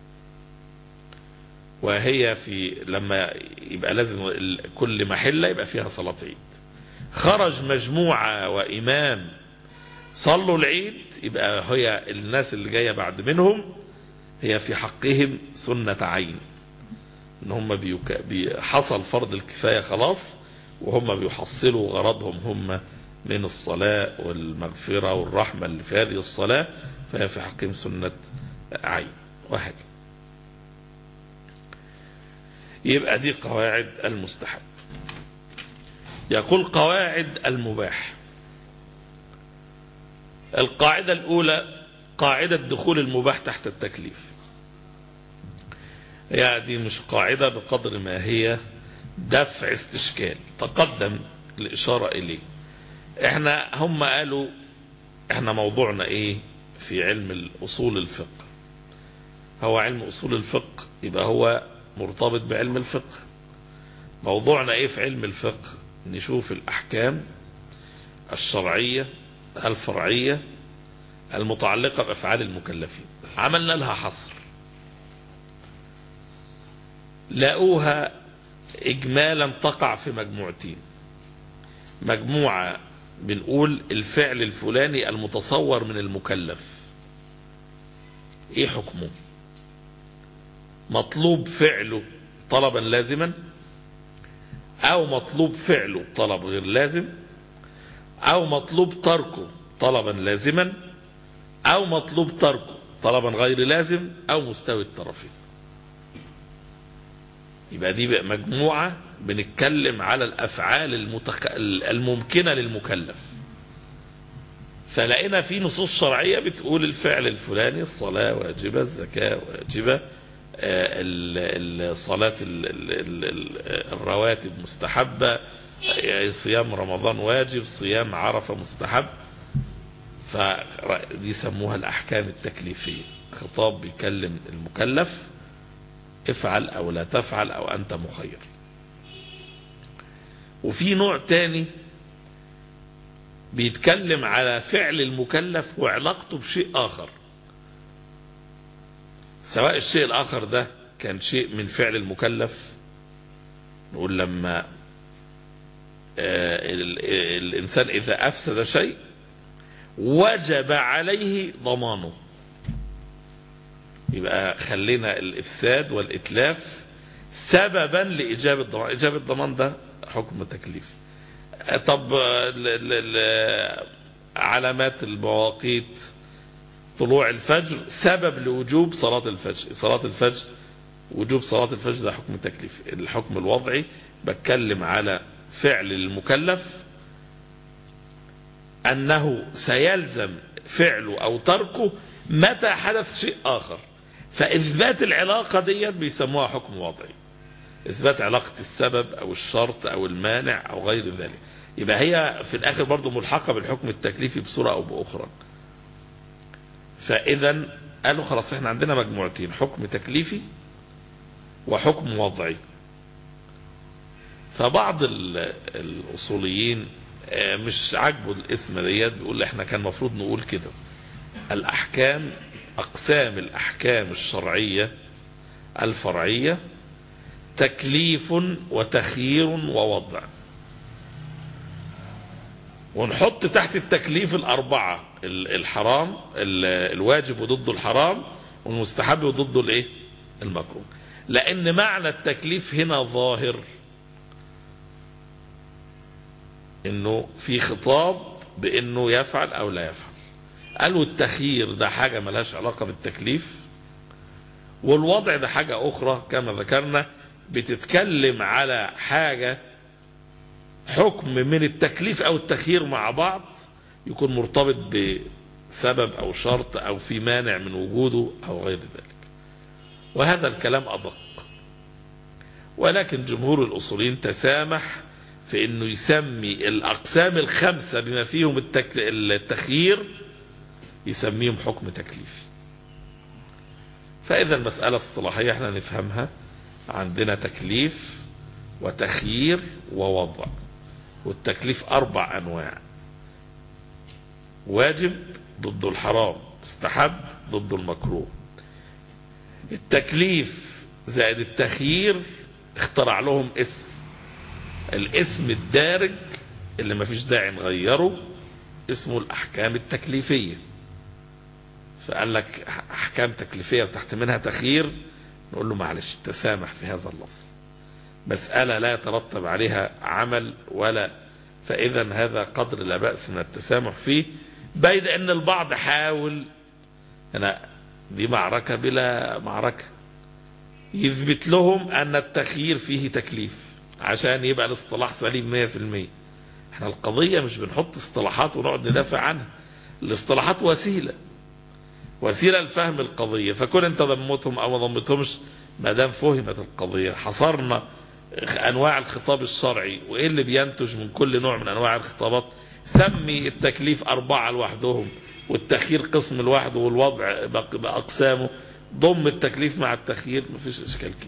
وهي في لما يبقى لازم كل محلة يبقى فيها صلاة عيد. خرج مجموعة وإمام صلوا العيد، يبقى هي الناس اللي جاية بعد منهم هي في حقهم سنة عين، ان هم بيحصل فرض الكفاية خلاص، وهم بيحصلوا غرضهم هم من الصلاة والمغفرة والرحمة اللي في هذه الصلاة، فهي في حقهم سنة عين. وهكذا يبقى دي قواعد المستحب. يقول قواعد المباح. القاعدة الأولى قاعدة دخول المباح تحت التكليف. يعني مش قاعدة بقدر ما هي دفع استشكال تقدم الإشارة إليه. احنا هم قالوا احنا موضوعنا ايه في علم الأصول الفقه، هو علم أصول الفقه، يبقى هو مرتبط بعلم الفقه. موضوعنا ايه في علم الفقه؟ نشوف الأحكام الشرعية الفرعية المتعلقة بأفعال المكلفين، عملنا لها حصر، لقوها إجمالا تقع في مجموعتين. مجموعة بنقول الفعل الفلاني المتصور من المكلف ايه حكمه؟ مطلوب فعله طلبا لازما، او مطلوب فعله طلب غير لازم، او مطلوب تركه طلبا لازما، او مطلوب تركه طلبا غير لازم، او مستوي الطرفين. يبقى دي بقى مجموعة بنتكلم على الأفعال المتك... الممكنة للمكلف. فلقينا في نصوص شرعية بتقول الفعل الفلاني الصلاة واجبة، الزكاة واجبة، الصلاة الرواتب مستحبة، صيام رمضان واجب، صيام عرفة مستحب. فدي سموها الأحكام التكليفية، خطاب بيكلم المكلف افعل او لا تفعل او انت مخير. وفي نوع تاني بيتكلم على فعل المكلف وعلاقته بشيء اخر، سواء الشيء الاخر ده كان شيء من فعل المكلف. نقول لما الانسان اذا افسد شيء وجب عليه ضمانه، يبقى خلينا الإفساد والإتلاف سببا لإجابة الضمان. إجابة الضمان ده حكم تكليفي. طب علامات المواقيت، طلوع الفجر سبب لوجوب صلاة الفجر، صلاة الفجر وجوب صلاة الفجر ده حكم تكليفي. الحكم الوضعي بتكلم على فعل المكلف أنه سيلزم فعله أو تركه متى حدث شيء آخر، فإثبات العلاقة ديت بيسموها حكم وضعي، إثبات علاقة السبب أو الشرط أو المانع أو غير ذلك. يبقى هي في الآخر برضو ملحقة بالحكم التكليفي بصورة أو بأخرى. فإذا قالوا خلاص احنا عندنا مجموعتين، حكم تكليفي وحكم وضعي. فبعض الأصوليين مش عاجبه الاسم ديت، بيقول احنا كان مفروض نقول كده: الأحكام، أقسام الأحكام الشرعية الفرعية تكليف وتخيير ووضع، ونحط تحت التكليف الأربعة: الحرام، الواجب وضده الحرام، والمستحب وضده الايه؟ المكروه. لأن معنى التكليف هنا ظاهر انه في خطاب بانه يفعل او لا يفعل. قالوا التخيير ده حاجة ملهاش علاقة بالتكليف، والوضع ده حاجة اخرى كما ذكرنا بتتكلم على حاجة حكم من التكليف او التخيير مع بعض، يكون مرتبط بسبب او شرط او في مانع من وجوده او غير ذلك. وهذا الكلام ادق، ولكن جمهور الاصوليين تسامح في انه يسمي الاقسام الخمسة بما فيهم التخيير يسميهم حكم تكليفي. فاذا المسألة اصطلاحية احنا نفهمها: عندنا تكليف وتخيير ووضع، والتكليف اربع انواع: واجب ضد الحرام، مستحب ضد المكروه. التكليف زائد التخيير اخترع لهم اسم، الاسم الدارج اللي مفيش داعي نغيره اسمه الأحكام التكليفية. فقال لك أحكام تكليفية وتحت منها تخيير، نقول له معلش تسامح في هذا اللفظ، مسألة لا يترتب عليها عمل ولا، فإذا هذا قدر لا بأس من التسامح فيه. بيد أن البعض حاول، أنا دي معركة بلا معركة، يثبت لهم أن التخيير فيه تكليف عشان يبقى الاصطلاح سليم مية في المية. احنا القضية مش بنحط اصطلاحات ونقعد ندافع عنها، الاصطلاحات وسيلة وسيلة لفهم القضية، فكل انت ضمتهم او ما ضمتهمش ما دام فهمت القضية. حصرنا انواع الخطاب الشرعي وايه اللي بينتج من كل نوع من انواع الخطابات، سمي التكليف اربعة لوحدهم والتخيير قسم لوحده والوضع باقسامه، ضم التكليف مع التخيير، مفيش اشكال كده.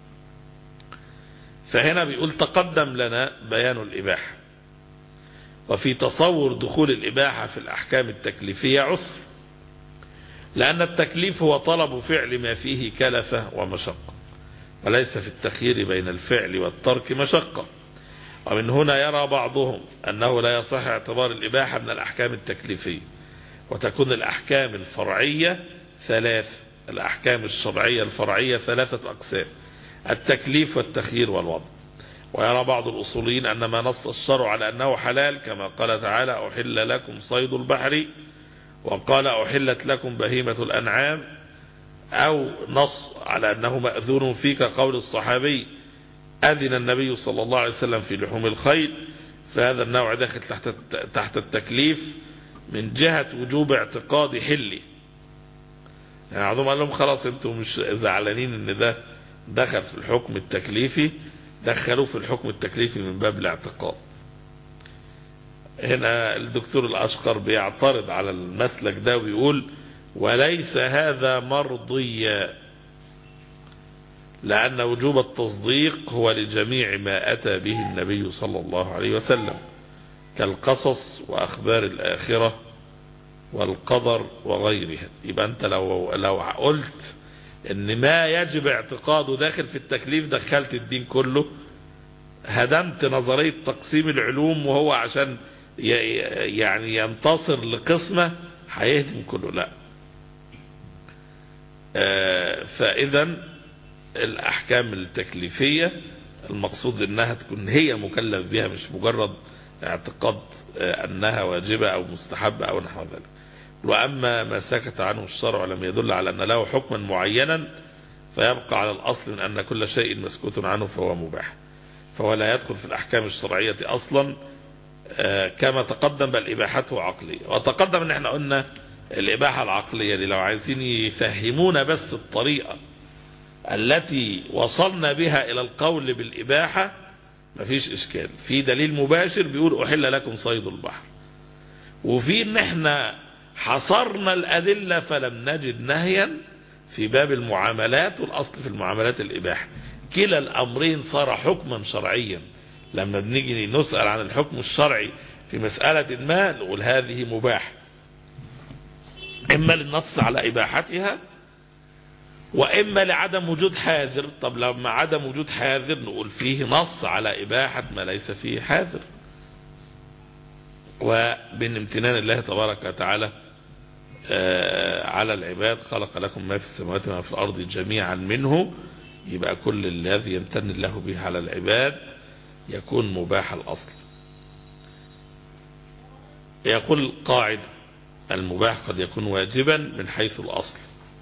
فهنا بيقول: تقدم لنا بيان الإباحة، وفي تصور دخول الإباحة في الأحكام التكليفية عسر، لأن التكليف هو طلب فعل ما فيه كلفة ومشقة، وليس في التخيير بين الفعل والترك مشقة. ومن هنا يرى بعضهم أنه لا يصح اعتبار الإباحة من الأحكام التكليفية، وتكون الأحكام الفرعية ثلاث، الأحكام الشرعية الفرعية ثلاثة أقسام: التكليف والتخيير والوضع. ويرى بعض الأصوليين أن ما نص الشرع على أنه حلال، كما قال تعالى: أحل لكم صيد البحر، وقال: أحلت لكم بهيمة الأنعام، أو نص على أنه مأذون فيه كقول الصحابي: أذن النبي صلى الله عليه وسلم في لحوم الخيل. فهذا النوع داخل تحت تحت التكليف من جهة وجوب اعتقاد حله. يعني بعضهم قال لهم خلاص انتم مش زعلانين ان ده دخل في الحكم التكليفي، دخلوه في الحكم التكليفي من باب الاعتقاد. هنا الدكتور الأشقر بيعترض على المسلك ده ويقول: وليس هذا مرضيا، لأن وجوب التصديق هو لجميع ما أتى به النبي صلى الله عليه وسلم كالقصص وأخبار الآخرة والقدر وغيرها. يبقى أنت لو لو قلت ان ما يجب اعتقاده داخل في التكليف دخلت الدين كله، هدمت نظرية تقسيم العلوم، وهو عشان يعني ينتصر لقسمة هيهدم كله. لا، فإذا الأحكام التكليفية المقصود انها تكون هي مكلف بها، مش مجرد اعتقاد انها واجبة او مستحبة او نحو ذلك. واما ما سكت عنه الشرع ولم يدل على ان له حكما معينا فيبقى على الاصل من ان كل شيء مسكوت عنه فهو مباح، فهو لا يدخل في الاحكام الشرعية اصلا كما تقدم، بل اباحته عقلية. وتقدم ان احنا قلنا الاباحة العقلية دي لو عايزين يفهمونا بس الطريقة التي وصلنا بها الى القول بالاباحة مفيش اشكال. في دليل مباشر بيقول احل لكم صيد البحر، وفي ان احنا حصرنا الادلة فلم نجد نهيا في باب المعاملات، والاصل في المعاملات الاباحة. كلا الامرين صار حكما شرعيا. لما بنيجي نسأل عن الحكم الشرعي في مسألة ما نقول هذه مباح، اما للنص على اباحتها واما لعدم وجود حاذر. طب لما عدم وجود حاذر نقول فيه نص على اباحة ما ليس فيه حاذر. وبين امتنان الله تبارك وتعالى على العباد خلق لكم ما في السماوات وما في الارض جميعا منه، يبقى كل الذي يمتن الله به على العباد يكون مباح الاصل. يقول القاعدة المباح قد يكون واجبا من حيث الاصل.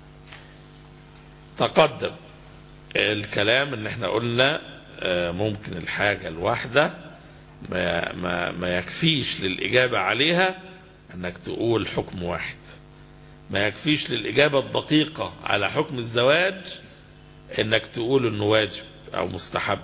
تقدم الكلام ان احنا قلنا ممكن الحاجة الواحدة ما, ما, ما يكفيش للإجابة عليها انك تقول حكم واحد، ما يكفيش للإجابة الدقيقة على حكم الزواج انك تقول انه واجب او مستحب.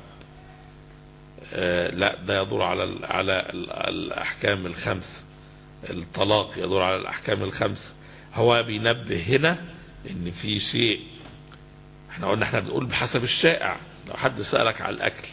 لا، ده يدور على على الأحكام الخمس. الطلاق يدور على الأحكام الخمس. هو بينبه هنا ان في شيء احنا قلنا احنا بنقول بحسب الشائع. لو حد سألك على الأكل،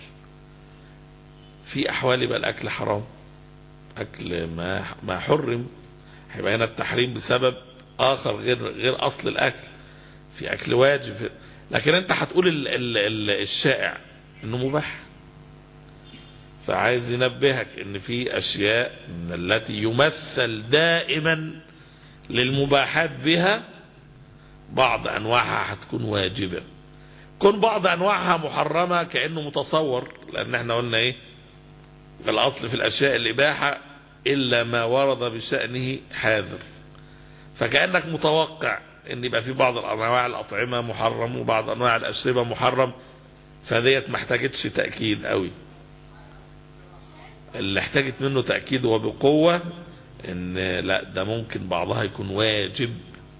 في أحوال يبقى الأكل حرام، أكل ما ما حرم، هيبقى هنا التحريم بسبب آخر غير غير أصل الأكل. في أكل واجب، لكن أنت هتقول ال ال ال الشائع إنه مباح. فعايز ينبهك إن في أشياء من التي يمثل دائما للمباحات بها بعض أنواعها هتكون واجبة، كون بعض أنواعها محرمة كأنه متصور. لأن احنا قلنا إيه؟ الأصل في الأشياء الإباحة إلا ما ورد بشأنه حاذر. فكأنك متوقع ان يبقى في بعض انواع الاطعمه محرم وبعض انواع الاشربه محرم، فديت ما احتاجتش تاكيد قوي. اللي احتاجت منه تاكيد وبقوه ان لا، ده ممكن بعضها يكون واجب.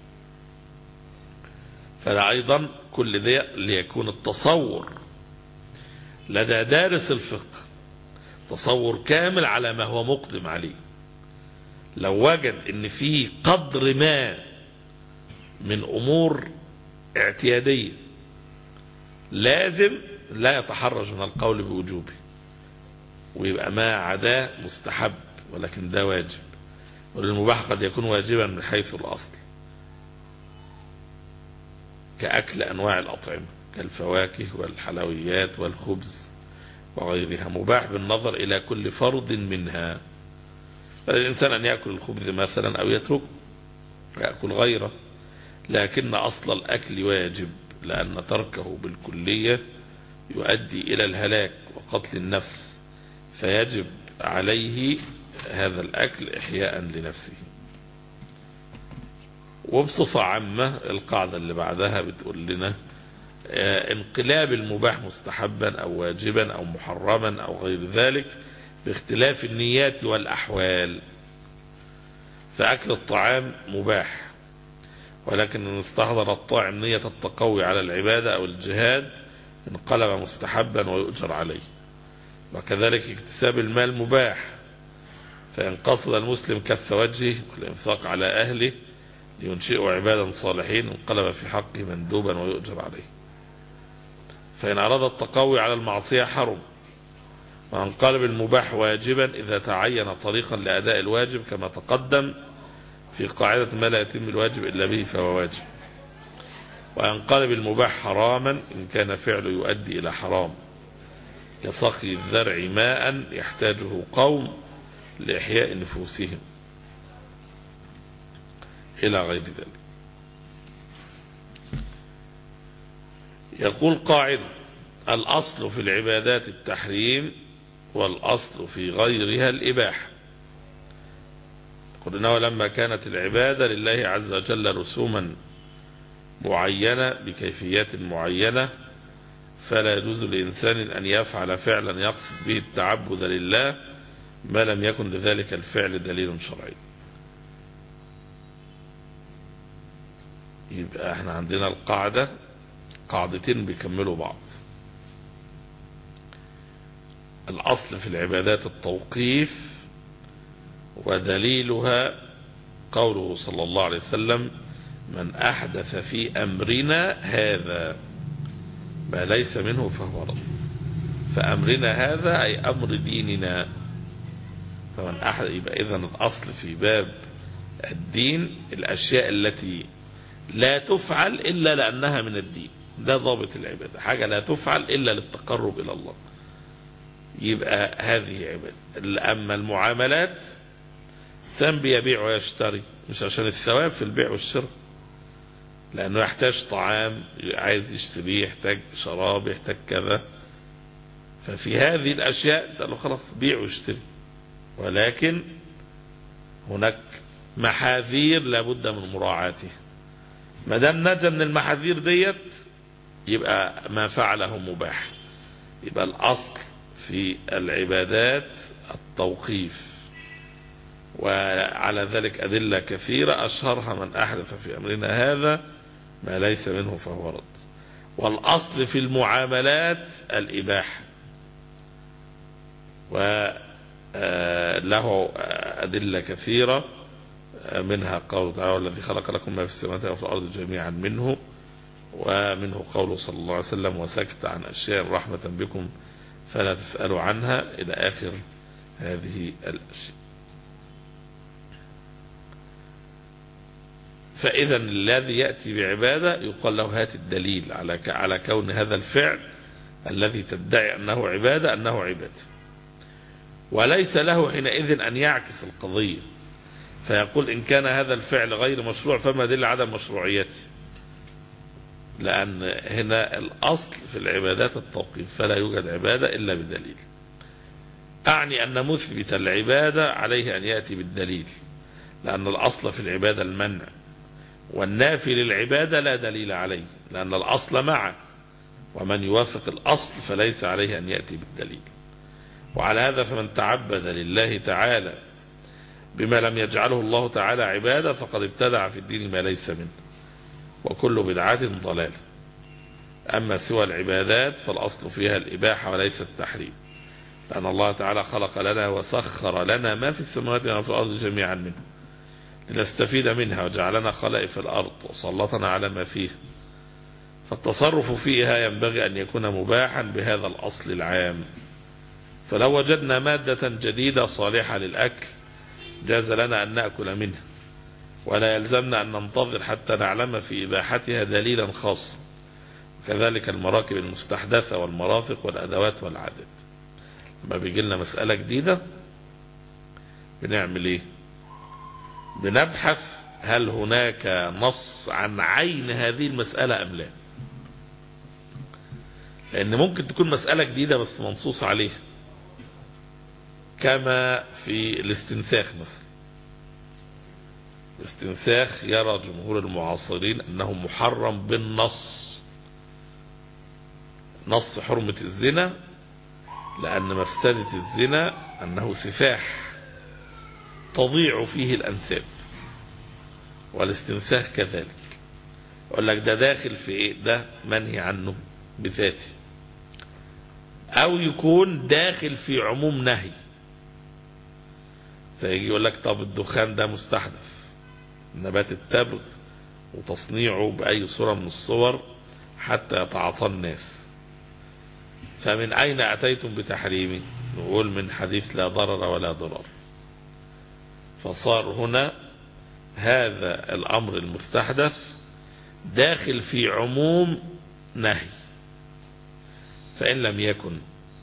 فده ايضا كل ده ليكون التصور لدى دارس الفقه تصور كامل على ما هو مقدم عليه. لو وجد ان في قدر ما من امور اعتيادية لازم لا يتحرج من القول بوجوبه، ويبقى ما عداه مستحب ولكن ده واجب. والمباح قد يكون واجبا من حيث الاصل، كأكل انواع الاطعمة كالفواكه والحلويات والخبز وغيرها، مباح بالنظر الى كل فرض منها. فالإنسان أن يأكل الخبز مثلا أو يترك يأكل غيره، لكن أصل الأكل واجب، لأن تركه بالكلية يؤدي إلى الهلاك وقتل النفس، فيجب عليه هذا الأكل إحياء لنفسه. وبصفة عامة القاعدة اللي بعدها بتقول لنا انقلاب المباح مستحبا أو واجبا أو محرما أو غير ذلك باختلاف النيات والأحوال. فأكل الطعام مباح، ولكن إن استحضر الطاعم نية التقوي على العبادة أو الجهاد انقلب مستحبا ويؤجر عليه. وكذلك اكتساب المال مباح، فإن قصد المسلم كف وجهه والإنفاق على أهله لينشئوا عبادا صالحين انقلب في حقه مندوبا ويؤجر عليه. فإن أراد التقوي على المعصية حرم، وانقلب المباح واجبا إذا تعين طريقا لأداء الواجب كما تقدم في قاعدة ما لا يتم الواجب إلا به فهو واجب. وينقلب المباح حراما إن كان فعله يؤدي إلى حرام، كسقي الزرع ماء يحتاجه قوم لإحياء نفوسهم إلى غير ذلك. يقول قاعدة الأصل في العبادات التحريم والأصل في غيرها الإباحة. قلنا ولما كانت العبادة لله عز وجل رسوما معينة بكيفيات معينة فلا يجوز لإنسان أن يفعل فعلا يقصد به التعبد لله ما لم يكن لذلك الفعل دليل شرعي. يبقى احنا عندنا القاعدة قاعدتين بيكملوا بعض. الأصل في العبادات التوقيف ودليلها قوله صلى الله عليه وسلم من أحدث في أمرنا هذا ما ليس منه فهو رد. فأمرنا هذا أي أمر ديننا. فمن أحدث يبقى إذن الأصل في باب الدين الأشياء التي لا تفعل إلا لأنها من الدين. ده ضابط العبادة، حاجة لا تفعل إلا للتقرب إلى الله يبقى هذه عبادة. أما المعاملات سام بيبيع ويشتري مش عشان الثواب في البيع والشراء، لأنه يحتاج طعام عايز يشتريه، يحتاج شراب، يحتاج كذا. ففي هذه الأشياء قالوا خلاص بيع واشتري، ولكن هناك محاذير لابد من مراعاتها. ما دام نجا من المحاذير ديت يبقى ما فعله مباح. يبقى الأصل في العبادات التوقيف، وعلى ذلك أدلة كثيرة أشهرها من أحدث في أمرنا هذا ما ليس منه فهو رد. والأصل في المعاملات الإباحة، وله أدلة كثيرة منها قوله تعالى والذي خلق لكم ما في السماوات وفي الأرض جميعا منه، ومنه قوله صلى الله عليه وسلم وسكت عن أشياء رحمة بكم فلا تسألوا عنها إلى آخر هذه الأشياء. فإذا الذي يأتي بعبادة يقال له هات الدليل على على كون هذا الفعل الذي تدعي أنه عبادة أنه عبادة، وليس له حينئذ أن يعكس القضية فيقول إن كان هذا الفعل غير مشروع فما دل عدم مشروعيته، لأن هنا الأصل في العبادات التوقيف فلا يوجد عبادة إلا بدليل. أعني أن مثبت العبادة عليه أن يأتي بالدليل، لأن الأصل في العبادة المنع، والنافي للعبادة لا دليل عليه لأن الأصل معه، ومن يوافق الأصل فليس عليه أن يأتي بالدليل. وعلى هذا فمن تعبد لله تعالى بما لم يجعله الله تعالى عبادة فقد ابتدع في الدين ما ليس منه، وكل بدعة ضلالة. أما سوى العبادات فالأصل فيها الإباحة وليس التحريم، لأن الله تعالى خلق لنا وسخر لنا ما في السماوات وما في الأرض جميعا منه لنستفيد منها، وجعلنا خلائف الأرض وسلطنا على ما فيها، فالتصرف فيها ينبغي أن يكون مباحا بهذا الأصل العام. فلو وجدنا مادة جديدة صالحة للأكل جاز لنا أن نأكل منها، ولا يلزمنا أن ننتظر حتى نعلم في إباحتها دليلا خاصا. وكذلك المراكب المستحدثة والمرافق والأدوات والعادات، لما بيجي لنا مسألة جديدة بنعمل إيه؟ بنبحث هل هناك نص عن عين هذه المسألة أم لا، لأن ممكن تكون مسألة جديدة بس منصوص عليها، كما في الاستنساخ مثلا. الاستنساخ يرى جمهور المعاصرين أنه محرم بالنص، نص حرمة الزنا، لأن مفسدة الزنا أنه سفاح تضيع فيه الأنساب، والاستنساخ كذلك. يقول لك ده داخل في إيه؟ ده منهي عنه بذاته، أو يكون داخل في عموم نهي. فيجي يقول لك طب الدخان ده مستحدث، نبات التبغ وتصنيعه بأي صورة من الصور حتى يتعاطى الناس، فمن أين أتيتم بتحريمه؟ نقول من حديث لا ضرر ولا ضرار. فصار هنا هذا الأمر المستحدث داخل في عموم نهي. فإن لم يكن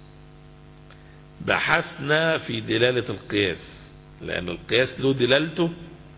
بحثنا في دلالة القياس، لأن القياس له دلالته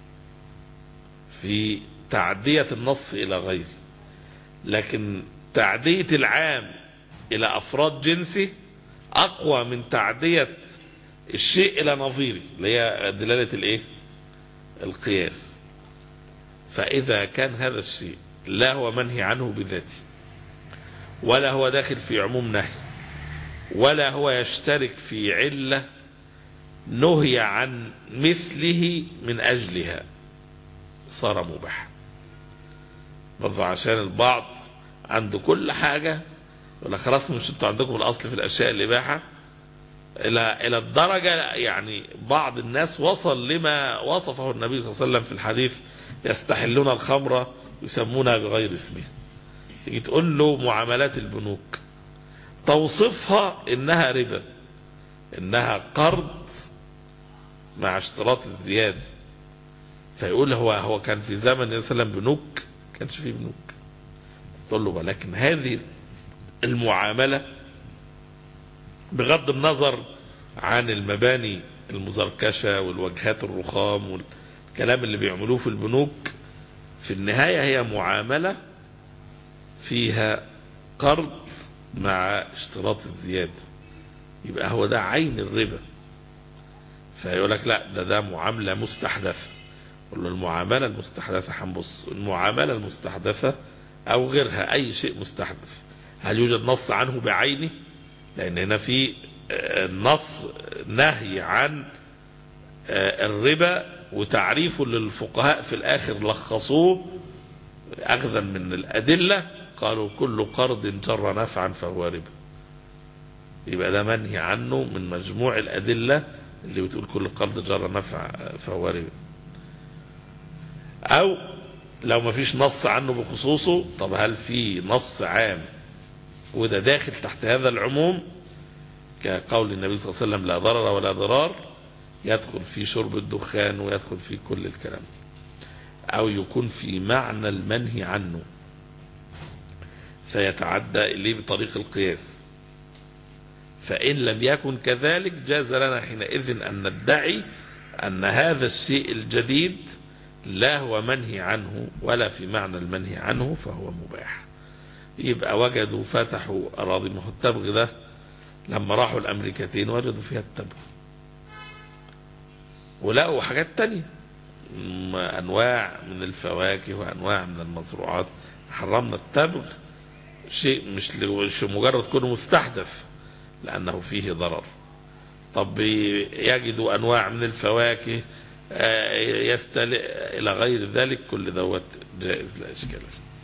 في تعدية النص إلى غيره، لكن تعدية العام إلى أفراد جنسه أقوى من تعدية الشيء إلى نظيره، اللي هي دلالة الإيه؟ القياس. فإذا كان هذا الشيء لا هو منهي عنه بذاته، ولا هو داخل في عموم نهي، ولا هو يشترك في علة نهي عن مثله من أجلها، صار مباح. برضو عشان البعض عنده كل حاجة ولا خلاص مش انتوا عندكم الأصل في الأشياء الإباحة، إلى إلى الدرجة يعني بعض الناس وصل لما وصفه النبي صلى الله عليه وسلم في الحديث: يستحلون الخمر يسمونها بغير اسمها. تيجي تقول له معاملات البنوك توصفها إنها ربا، إنها قرض مع اشتراط الزيادة، فيقول هو هو كان في زمن النبي صلى الله عليه وسلم بنوك؟ كانش فيه بنوك. تقول له ولكن هذه المعاملة بغض النظر عن المباني المزركشة والوجهات الرخام والكلام اللي بيعملوه في البنوك، في النهاية هي معاملة فيها قرض مع اشتراط الزيادة، يبقى هو ده عين الربا. فيقول لك لا، ده ده معاملة مستحدثة. قل له المعاملة المستحدثة هنبص المعاملة المستحدثة أو غيرها، أي شيء مستحدث، هل يوجد نص عنه بعينه؟ لأن هنا في نص نهي عن الربا وتعريفه للفقهاء في الآخر لخصوه أخذا من الأدلة، قالوا كل قرض جر نفعا فهو ربا. يبقى ده منهي عنه من مجموع الأدلة اللي بتقول كل قرض جر نفع فهو ربا. أو لو ما فيش نص عنه بخصوصه، طب هل في نص عام وده داخل تحت هذا العموم، كقول النبي صلى الله عليه وسلم لا ضرر ولا ضرار، يدخل في شرب الدخان ويدخل في كل الكلام، أو يكون في معنى المنهي عنه فيتعدى إليه بطريق القياس. فإن لم يكن كذلك جاز لنا حينئذ أن ندعي أن هذا الشيء الجديد لا هو منهي عنه ولا في معنى المنهي عنه، فهو مباح. يبقى وجدوا فتحوا أراضي، ما هو التبغ ده لما راحوا الأمريكتين وجدوا فيها التبغ، ولقوا حاجات تانية، أنواع من الفواكه وأنواع من المزروعات. حرمنا التبغ، شيء مش مجرد كونه مستحدث لأنه فيه ضرر. طب يجدوا أنواع من الفواكه يستلئ إلى غير ذلك، كل دوت جائز لا إشكال.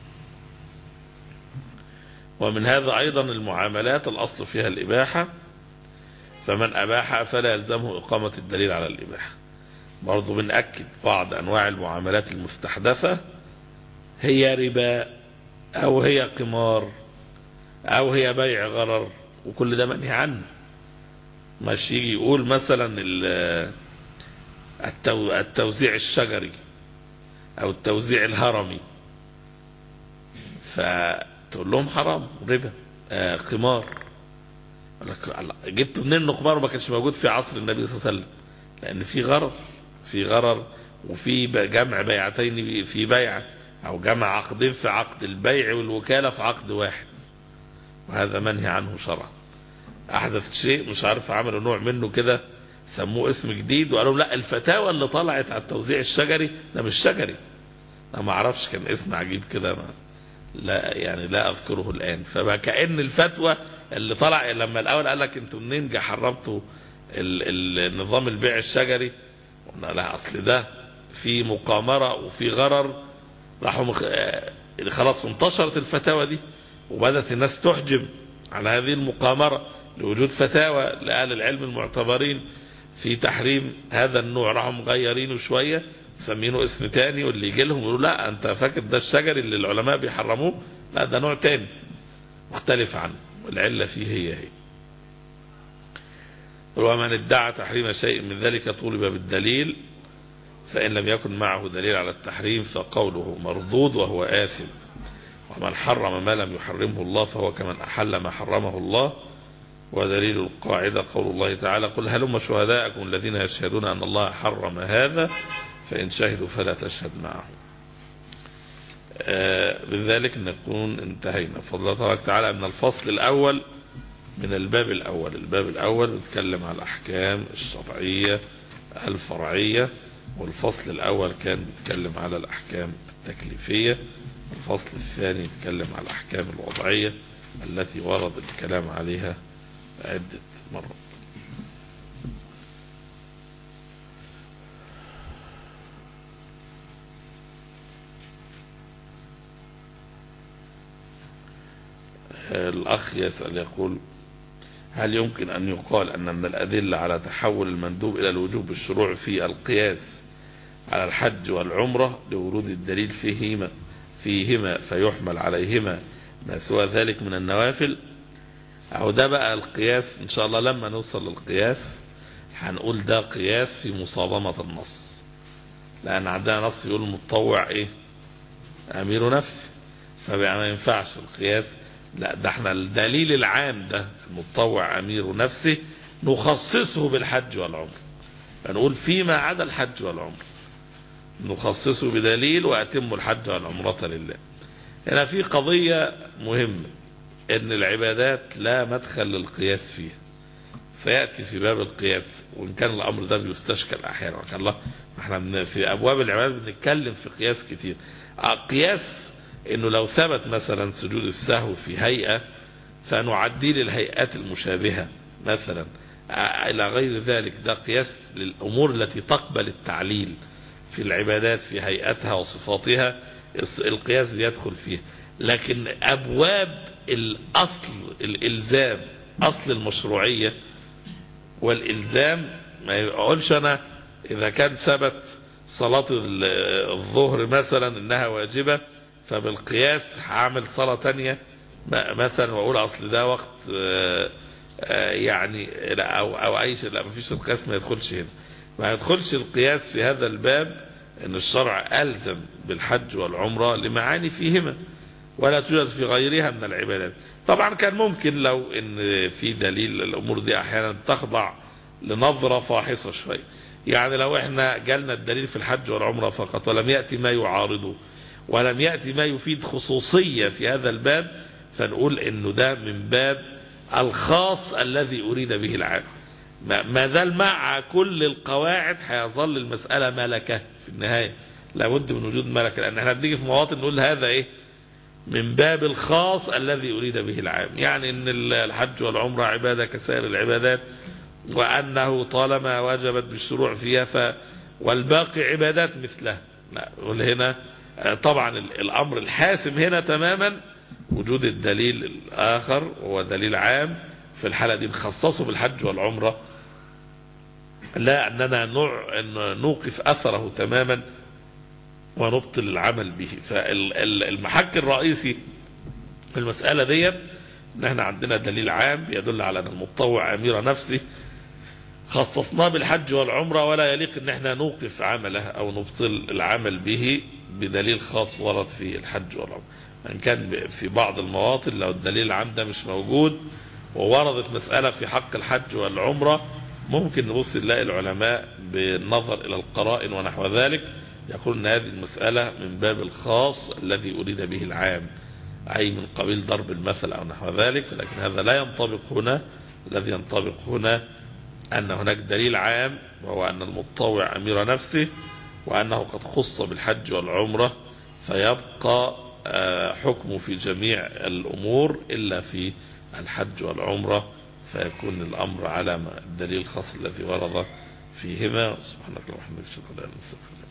ومن هذا أيضا المعاملات الأصل فيها الإباحة، فمن أباح فلا يلزمه إقامة الدليل على الإباحة. برضو بنأكد بعض أنواع المعاملات المستحدثة هي ربا أو هي قمار أو هي بيع غرر، وكل ده منهي عنه. مش يجي يقول مثلا التوزيع الشجري أو التوزيع الهرمي فتقول لهم حرام ربا آه قمار. جبتوا منين قمار ما كانش موجود في عصر النبي صلى الله عليه وسلم؟ لأن في غرر في غرر وفي جمع بيعتين في بيع، أو جمع عقدين في عقد، البيع والوكالة في عقد واحد، وهذا منهي عنه شرعا. أحدث شيء مش عارف عملوا نوع منه كده سموه اسم جديد وقالوا لا الفتاوى اللي طلعت على التوزيع الشجري ده مش شجري، أنا ما أعرفش كان اسم عجيب كده، لا يعني لا أذكره الآن. فكأن الفتوى اللي طلع لما الأول قال لك انتوا منين حرمتوا النظام البيع الشجري، قلنا لا أصل ده في مقامرة وفي غرر، راحوا مخ... خلاص انتشرت الفتاوى دي وبدأت الناس تحجم على هذه المقامرة لوجود فتاوى لأهل العلم المعتبرين في تحريم هذا النوع، راحوا مغيرينه شوية مسمينه اسم تاني، واللي يجي لهم يقولوا لا انت فاكر ده الشجر اللي العلماء بيحرموه، لا ده نوع تاني مختلف عنه، والعلة فيه هي هي. ومن ادعى تحريم شيء من ذلك طولب بالدليل، فإن لم يكن معه دليل على التحريم فقوله مردود وهو آثم. ومن حرم ما لم يحرمه الله فهو كمن أحل ما حرمه الله. ودليل القاعدة قول الله تعالى قل هلم شهداءكم الذين يشهدون أن الله حرم هذا فإن شهدوا فلا تشهد معهم. بذلك نكون انتهينا. فضل الله تبارك وتعالى من الفصل الأول من الباب الأول. الباب الأول بيتكلم على الأحكام الشرعية الفرعية، والفصل الأول كان بيتكلم على الأحكام التكليفية، الفصل الثاني بيتكلم على الأحكام الوضعية التي ورد الكلام عليها عدة مرات. الأخ يسأل يقول: هل يمكن أن يقال أن من الأدلة على تحول المندوب إلى الوجوب الشروع في القياس على الحج والعمرة لورود الدليل فيهما فيهما فيحمل عليهما ما سوى ذلك من النوافل؟ أو ده بقى القياس إن شاء الله لما نوصل للقياس هنقول ده قياس في مصادمة النص، لأن عندنا نص يقول المتطوع إيه؟ أمير نفسه، فبقى ما ينفعش القياس. لا، ده احنا الدليل العام ده المتطوع أمير نفسه نخصصه بالحج والعمر، فنقول فيما عدا الحج والعمر نخصصه بدليل وأتم الحج والعمرة لله. هنا في قضية مهمة، ان العبادات لا مدخل للقياس فيها، سيأتي في باب القياس، وإن كان الأمر ده بيستشكل أحيانا. وكان الله احنا في أبواب العبادات بنتكلم في قياس كتير. قياس انه لو ثبت مثلا سجود السهو في هيئة فنعدي للهيئات المشابهة مثلا الى غير ذلك، ده قياس للأمور التي تقبل التعليل في العبادات في هيئتها وصفاتها، القياس يدخل فيها. لكن أبواب الأصل الإلزام، أصل المشروعية والإلزام، ما يقولش أنا إذا كان ثبت صلاة الظهر مثلا إنها واجبة فبالقياس هعمل صلاة تانية مثلا وأقول أصل ده وقت يعني أو, أو أي شيء. لا، ما فيش القياس، ما يدخلش هنا. ما يدخلش القياس في هذا الباب ان الشرع ألزم بالحج والعمرة لمعاني فيهما ولا توجد في غيرها من العبادات. طبعا كان ممكن لو ان في دليل، الامور دي احيانا تخضع لنظرة فاحصة شوية، يعني لو احنا جالنا الدليل في الحج والعمرة فقط ولم يأتي ما يعارضه ولم يأتي ما يفيد خصوصية في هذا الباب، فنقول انه ده من باب الخاص الذي اريد به العام. ما زال مع كل القواعد هيظل المسألة ملكة في النهاية، لابد من وجود ملكة، لأن احنا بنيجي في مواطن نقول هذا ايه من باب الخاص الذي أريد به العام، يعني ان الحج والعمرة عبادة كسائر العبادات، وأنه طالما وجبت بالشروع فيها ف والباقي عبادات مثلها. نقول هنا طبعا الأمر الحاسم هنا تماما وجود الدليل الآخر وهو دليل عام، في الحالة دي نخصصه بالحج والعمرة، لا أننا نوقف أثره تماما ونبطل العمل به. فالمحك الرئيسي في المسألة دي ان احنا عندنا دليل عام يدل على ان المتطوع أمير نفسه خصصناه بالحج والعمرة، ولا يليق ان احنا نوقف عمله او نبطل العمل به بدليل خاص ورد في الحج والعمرة. ان كان في بعض المواطن لو الدليل العام ده مش موجود ووردت مسألة في حق الحج والعمرة، ممكن نبص نلاقي العلماء بالنظر إلى القرائن ونحو ذلك يقول أن هذه المسألة من باب الخاص الذي أريد به العام، أي من قبيل ضرب المثل أو نحو ذلك. لكن هذا لا ينطبق هنا. الذي ينطبق هنا أن هناك دليل عام وهو أن المتطوع أمير نفسه وأنه قد خص بالحج والعمرة، فيبقى حكمه في جميع الأمور إلا في الحج والعمرة، فيكون الأمر على الدليل الخاص الذي ورد فيهما. سبحانك اللهم وبحمدك، اشهد ان لا اله الا انت.